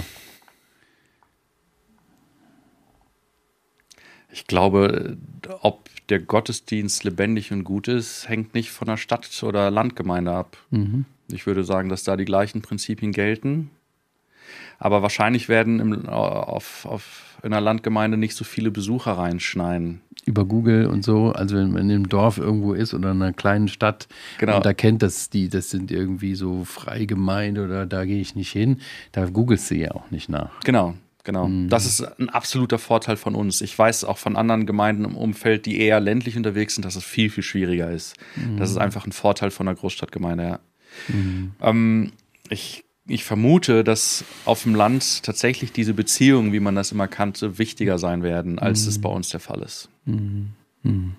Ich glaube, ob der Gottesdienst lebendig und gut ist, hängt nicht von der Stadt- oder Landgemeinde ab. Mhm. Ich würde sagen, dass da die gleichen Prinzipien gelten. Aber wahrscheinlich werden im, auf, auf, in einer Landgemeinde nicht so viele Besucher reinschneien. Über Google und so, also wenn man in einem Dorf irgendwo ist oder in einer kleinen Stadt genau. und da kennt das die, das sind irgendwie so Freigemeinde oder da gehe ich nicht hin, da googelst du ja auch nicht nach. Genau. Genau, mhm. das ist ein absoluter Vorteil von uns. Ich weiß auch von anderen Gemeinden im Umfeld, die eher ländlich unterwegs sind, dass es viel, viel schwieriger ist. Mhm. Das ist einfach ein Vorteil von einer Großstadtgemeinde, ja. Mhm. Ähm, ich, ich vermute, dass auf dem Land tatsächlich diese Beziehungen, wie man das immer kannte, wichtiger sein werden, als mhm. es bei uns der Fall ist. Mhm. Mhm.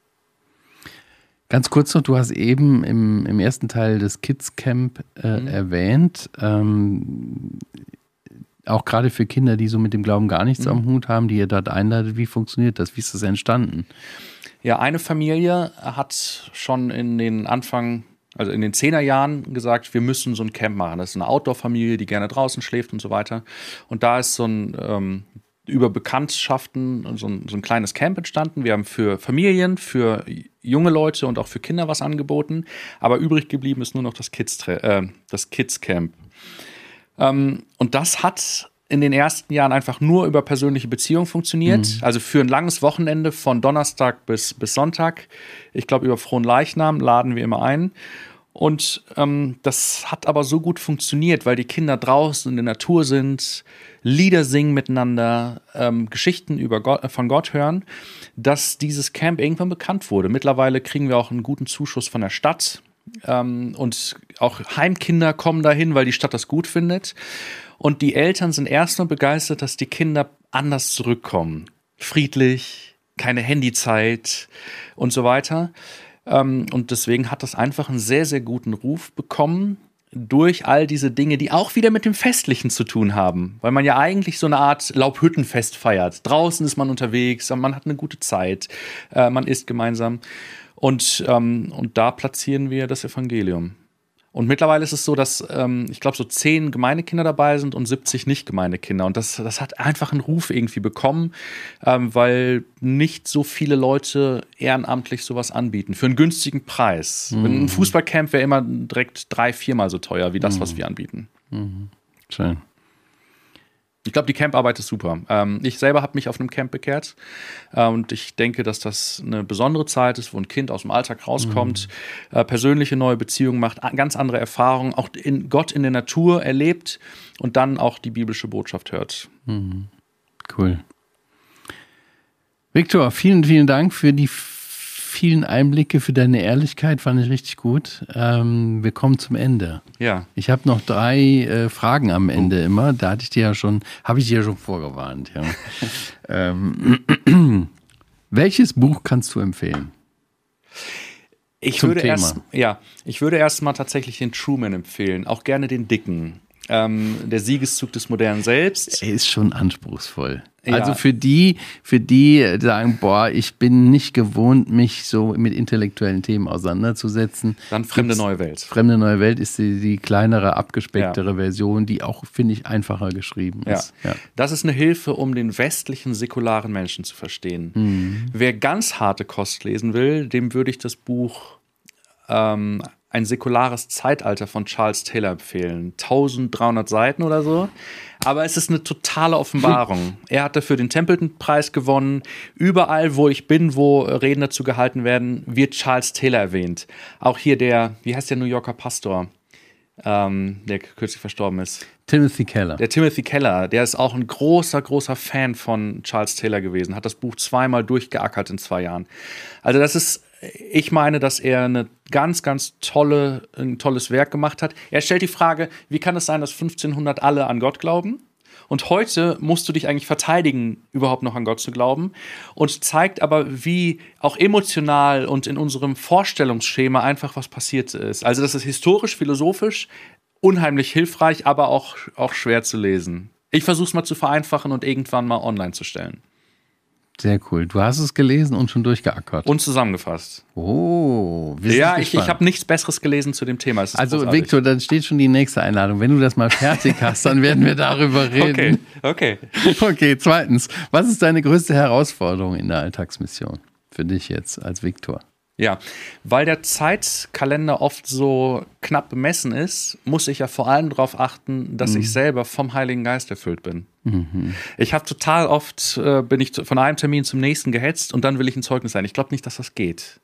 Ganz kurz noch, du hast eben im, im ersten Teil des Kids Camp äh, mhm. erwähnt, ähm, auch gerade für Kinder, die so mit dem Glauben gar nichts mhm. am Hut haben, die ihr dort einladet, wie funktioniert das? Wie ist das entstanden? Ja, eine Familie hat schon in den Anfang, also in den Zehnerjahren gesagt, wir müssen so ein Camp machen. Das ist eine Outdoor-Familie, die gerne draußen schläft und so weiter. Und da ist so ein, ähm, über Bekanntschaften so ein, so ein kleines Camp entstanden. Wir haben für Familien, für junge Leute und auch für Kinder was angeboten. Aber übrig geblieben ist nur noch das Kids, äh, das Kids Camp. Um, und das hat in den ersten Jahren einfach nur über persönliche Beziehungen funktioniert. Mhm. Also für ein langes Wochenende von Donnerstag bis, bis Sonntag. Ich glaube, über Fronleichnam laden wir immer ein. Und ähm, das hat aber so gut funktioniert, weil die Kinder draußen in der Natur sind, Lieder singen miteinander, ähm, Geschichten über Gott, äh, von Gott hören, dass dieses Camp irgendwann bekannt wurde. Mittlerweile kriegen wir auch einen guten Zuschuss von der Stadt. Ähm, und auch Heimkinder kommen dahin, weil die Stadt das gut findet. Und die Eltern sind erstmal begeistert, dass die Kinder anders zurückkommen. Friedlich, keine Handyzeit und so weiter. Ähm, und deswegen hat das einfach einen sehr, sehr guten Ruf bekommen durch all diese Dinge, die auch wieder mit dem Festlichen zu tun haben. Weil man ja eigentlich so eine Art Laubhüttenfest feiert. Draußen ist man unterwegs, man hat eine gute Zeit, äh, man isst gemeinsam. Und, ähm, und da platzieren wir das Evangelium. Und mittlerweile ist es so, dass ähm, ich glaube, so zehn Gemeindekinder dabei sind und siebzig Nicht-Gemeindekinder. Und das, das hat einfach einen Ruf irgendwie bekommen, ähm, weil nicht so viele Leute ehrenamtlich sowas anbieten. Für einen günstigen Preis. Mhm. Ein Fußballcamp wäre immer direkt drei-, viermal so teuer wie das, mhm. was wir anbieten. Mhm. Schön. Ich glaube, die Camparbeit ist super. Ähm, ich selber habe mich auf einem Camp bekehrt äh, und ich denke, dass das eine besondere Zeit ist, wo ein Kind aus dem Alltag rauskommt, mhm. äh, persönliche neue Beziehungen macht, ganz andere Erfahrungen, auch in Gott in der Natur erlebt und dann auch die biblische Botschaft hört. Mhm. Cool. Viktor, vielen, vielen Dank für die vielen Einblicke, für deine Ehrlichkeit, fand ich richtig gut. Ähm, wir kommen zum Ende. Ja. Ich habe noch drei äh, Fragen am Ende oh. immer. Da hatte ich dir ja schon, habe ich dir ja schon vorgewarnt. Ja. ähm, welches Buch kannst du empfehlen? Ich würde erst, ja, ich würde erst mal tatsächlich den Truman empfehlen, auch gerne den dicken. Ähm, der Siegeszug des modernen Selbst. Er ist schon anspruchsvoll. Ja. Also für die, für die sagen, boah, ich bin nicht gewohnt, mich so mit intellektuellen Themen auseinanderzusetzen. Dann Fremde neue Welt. Fremde neue Welt ist die, die kleinere, abgespecktere ja. Version, die auch, finde ich, einfacher geschrieben ist. Ja. Ja. Das ist eine Hilfe, um den westlichen, säkularen Menschen zu verstehen. Mhm. Wer ganz harte Kost lesen will, dem würde ich das Buch ähm, Ein säkulares Zeitalter von Charles Taylor empfehlen. dreizehnhundert Seiten oder so. Aber es ist eine totale Offenbarung. Er hat dafür den Templeton-Preis gewonnen. Überall, wo ich bin, wo Reden dazu gehalten werden, wird Charles Taylor erwähnt. Auch hier der, wie heißt der New Yorker Pastor, ähm, der kürzlich verstorben ist? Timothy Keller. Der Timothy Keller, der ist auch ein großer, großer Fan von Charles Taylor gewesen. Hat das Buch zweimal durchgeackert in zwei Jahren. Also das ist, ich meine, dass er eine ganz, ganz tolle, ein tolles Werk gemacht hat. Er stellt die Frage, wie kann es sein, dass fünfzehnhundert alle an Gott glauben? Und heute musst du dich eigentlich verteidigen, überhaupt noch an Gott zu glauben. Und zeigt aber, wie auch emotional und in unserem Vorstellungsschema einfach was passiert ist. Also das ist historisch, philosophisch, unheimlich hilfreich, aber auch, auch schwer zu lesen. Ich versuche es mal zu vereinfachen und irgendwann mal online zu stellen. Sehr cool. Du hast es gelesen und schon durchgeackert. Und zusammengefasst. Oh, wir sind Ja, ich, ich habe nichts Besseres gelesen zu dem Thema. Also, großartig. Viktor, dann steht schon die nächste Einladung. Wenn du das mal fertig hast, dann werden wir darüber reden. Okay, okay. Okay, zweitens. Was ist deine größte Herausforderung in der Alltagsmission für dich jetzt als Viktor? Ja, weil der Zeitkalender oft so knapp bemessen ist, muss ich ja vor allem darauf achten, dass mhm. ich selber vom Heiligen Geist erfüllt bin. Mhm. Ich habe total oft, äh, bin ich von einem Termin zum nächsten gehetzt und dann will ich ein Zeugnis sein. Ich glaube nicht, dass das geht.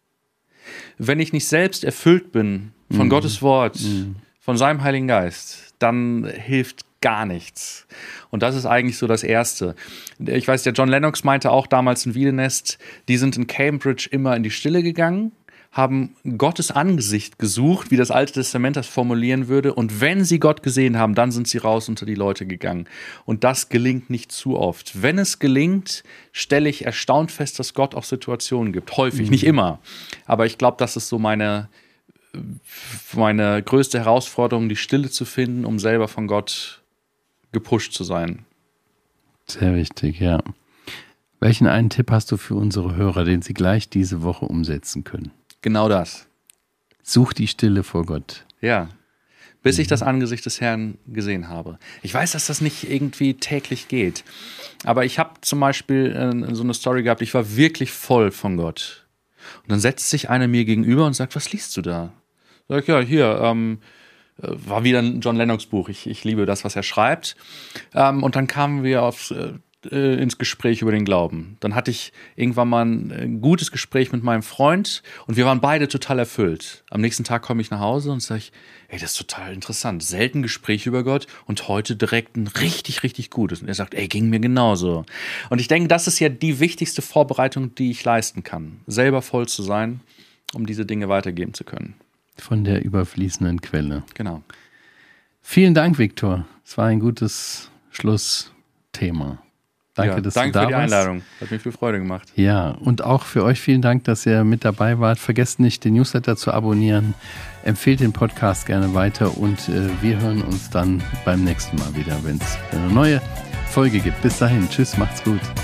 Wenn ich nicht selbst erfüllt bin von mhm. Gottes Wort, mhm. von seinem Heiligen Geist, dann hilft gar nichts. Und das ist eigentlich so das Erste. Ich weiß, der John Lennox meinte auch damals in Wiedenest, die sind in Cambridge immer in die Stille gegangen, haben Gottes Angesicht gesucht, wie das Alte Testament das formulieren würde. Und wenn sie Gott gesehen haben, dann sind sie raus unter die Leute gegangen. Und das gelingt nicht zu oft. Wenn es gelingt, stelle ich erstaunt fest, dass Gott auch Situationen gibt. Häufig, mhm. nicht immer. Aber ich glaube, das ist so meine, meine größte Herausforderung, die Stille zu finden, um selber von Gott gepusht zu sein. Sehr wichtig, ja. Welchen einen Tipp hast du für unsere Hörer, den sie gleich diese Woche umsetzen können? Genau das. Such die Stille vor Gott. Ja, bis mhm. ich das Angesicht des Herrn gesehen habe. Ich weiß, dass das nicht irgendwie täglich geht, aber ich habe zum Beispiel äh, so eine Story gehabt, ich war wirklich voll von Gott. Und dann setzt sich einer mir gegenüber und sagt, was liest du da? Sag ich, ja, hier, ähm, war wieder ein John Lennox Buch. Ich, ich liebe das, was er schreibt. Ähm, und dann kamen wir aufs, äh, ins Gespräch über den Glauben. Dann hatte ich irgendwann mal ein, ein gutes Gespräch mit meinem Freund und wir waren beide total erfüllt. Am nächsten Tag komme ich nach Hause und sage ich, ey, das ist total interessant. Selten Gespräch über Gott und heute direkt ein richtig, richtig gutes. Und er sagt, ey, ging mir genauso. Und ich denke, das ist ja die wichtigste Vorbereitung, die ich leisten kann. Selber voll zu sein, um diese Dinge weitergeben zu können. Von der überfließenden Quelle. Genau. Vielen Dank, Viktor. Es war ein gutes Schlussthema. Danke, ja, dass danke du da für die warst. Einladung. Hat mir viel Freude gemacht. Ja, und auch für euch vielen Dank, dass ihr mit dabei wart. Vergesst nicht, den Newsletter zu abonnieren. Empfehlt den Podcast gerne weiter und äh, wir hören uns dann beim nächsten Mal wieder, wenn es eine neue Folge gibt. Bis dahin. Tschüss, macht's gut.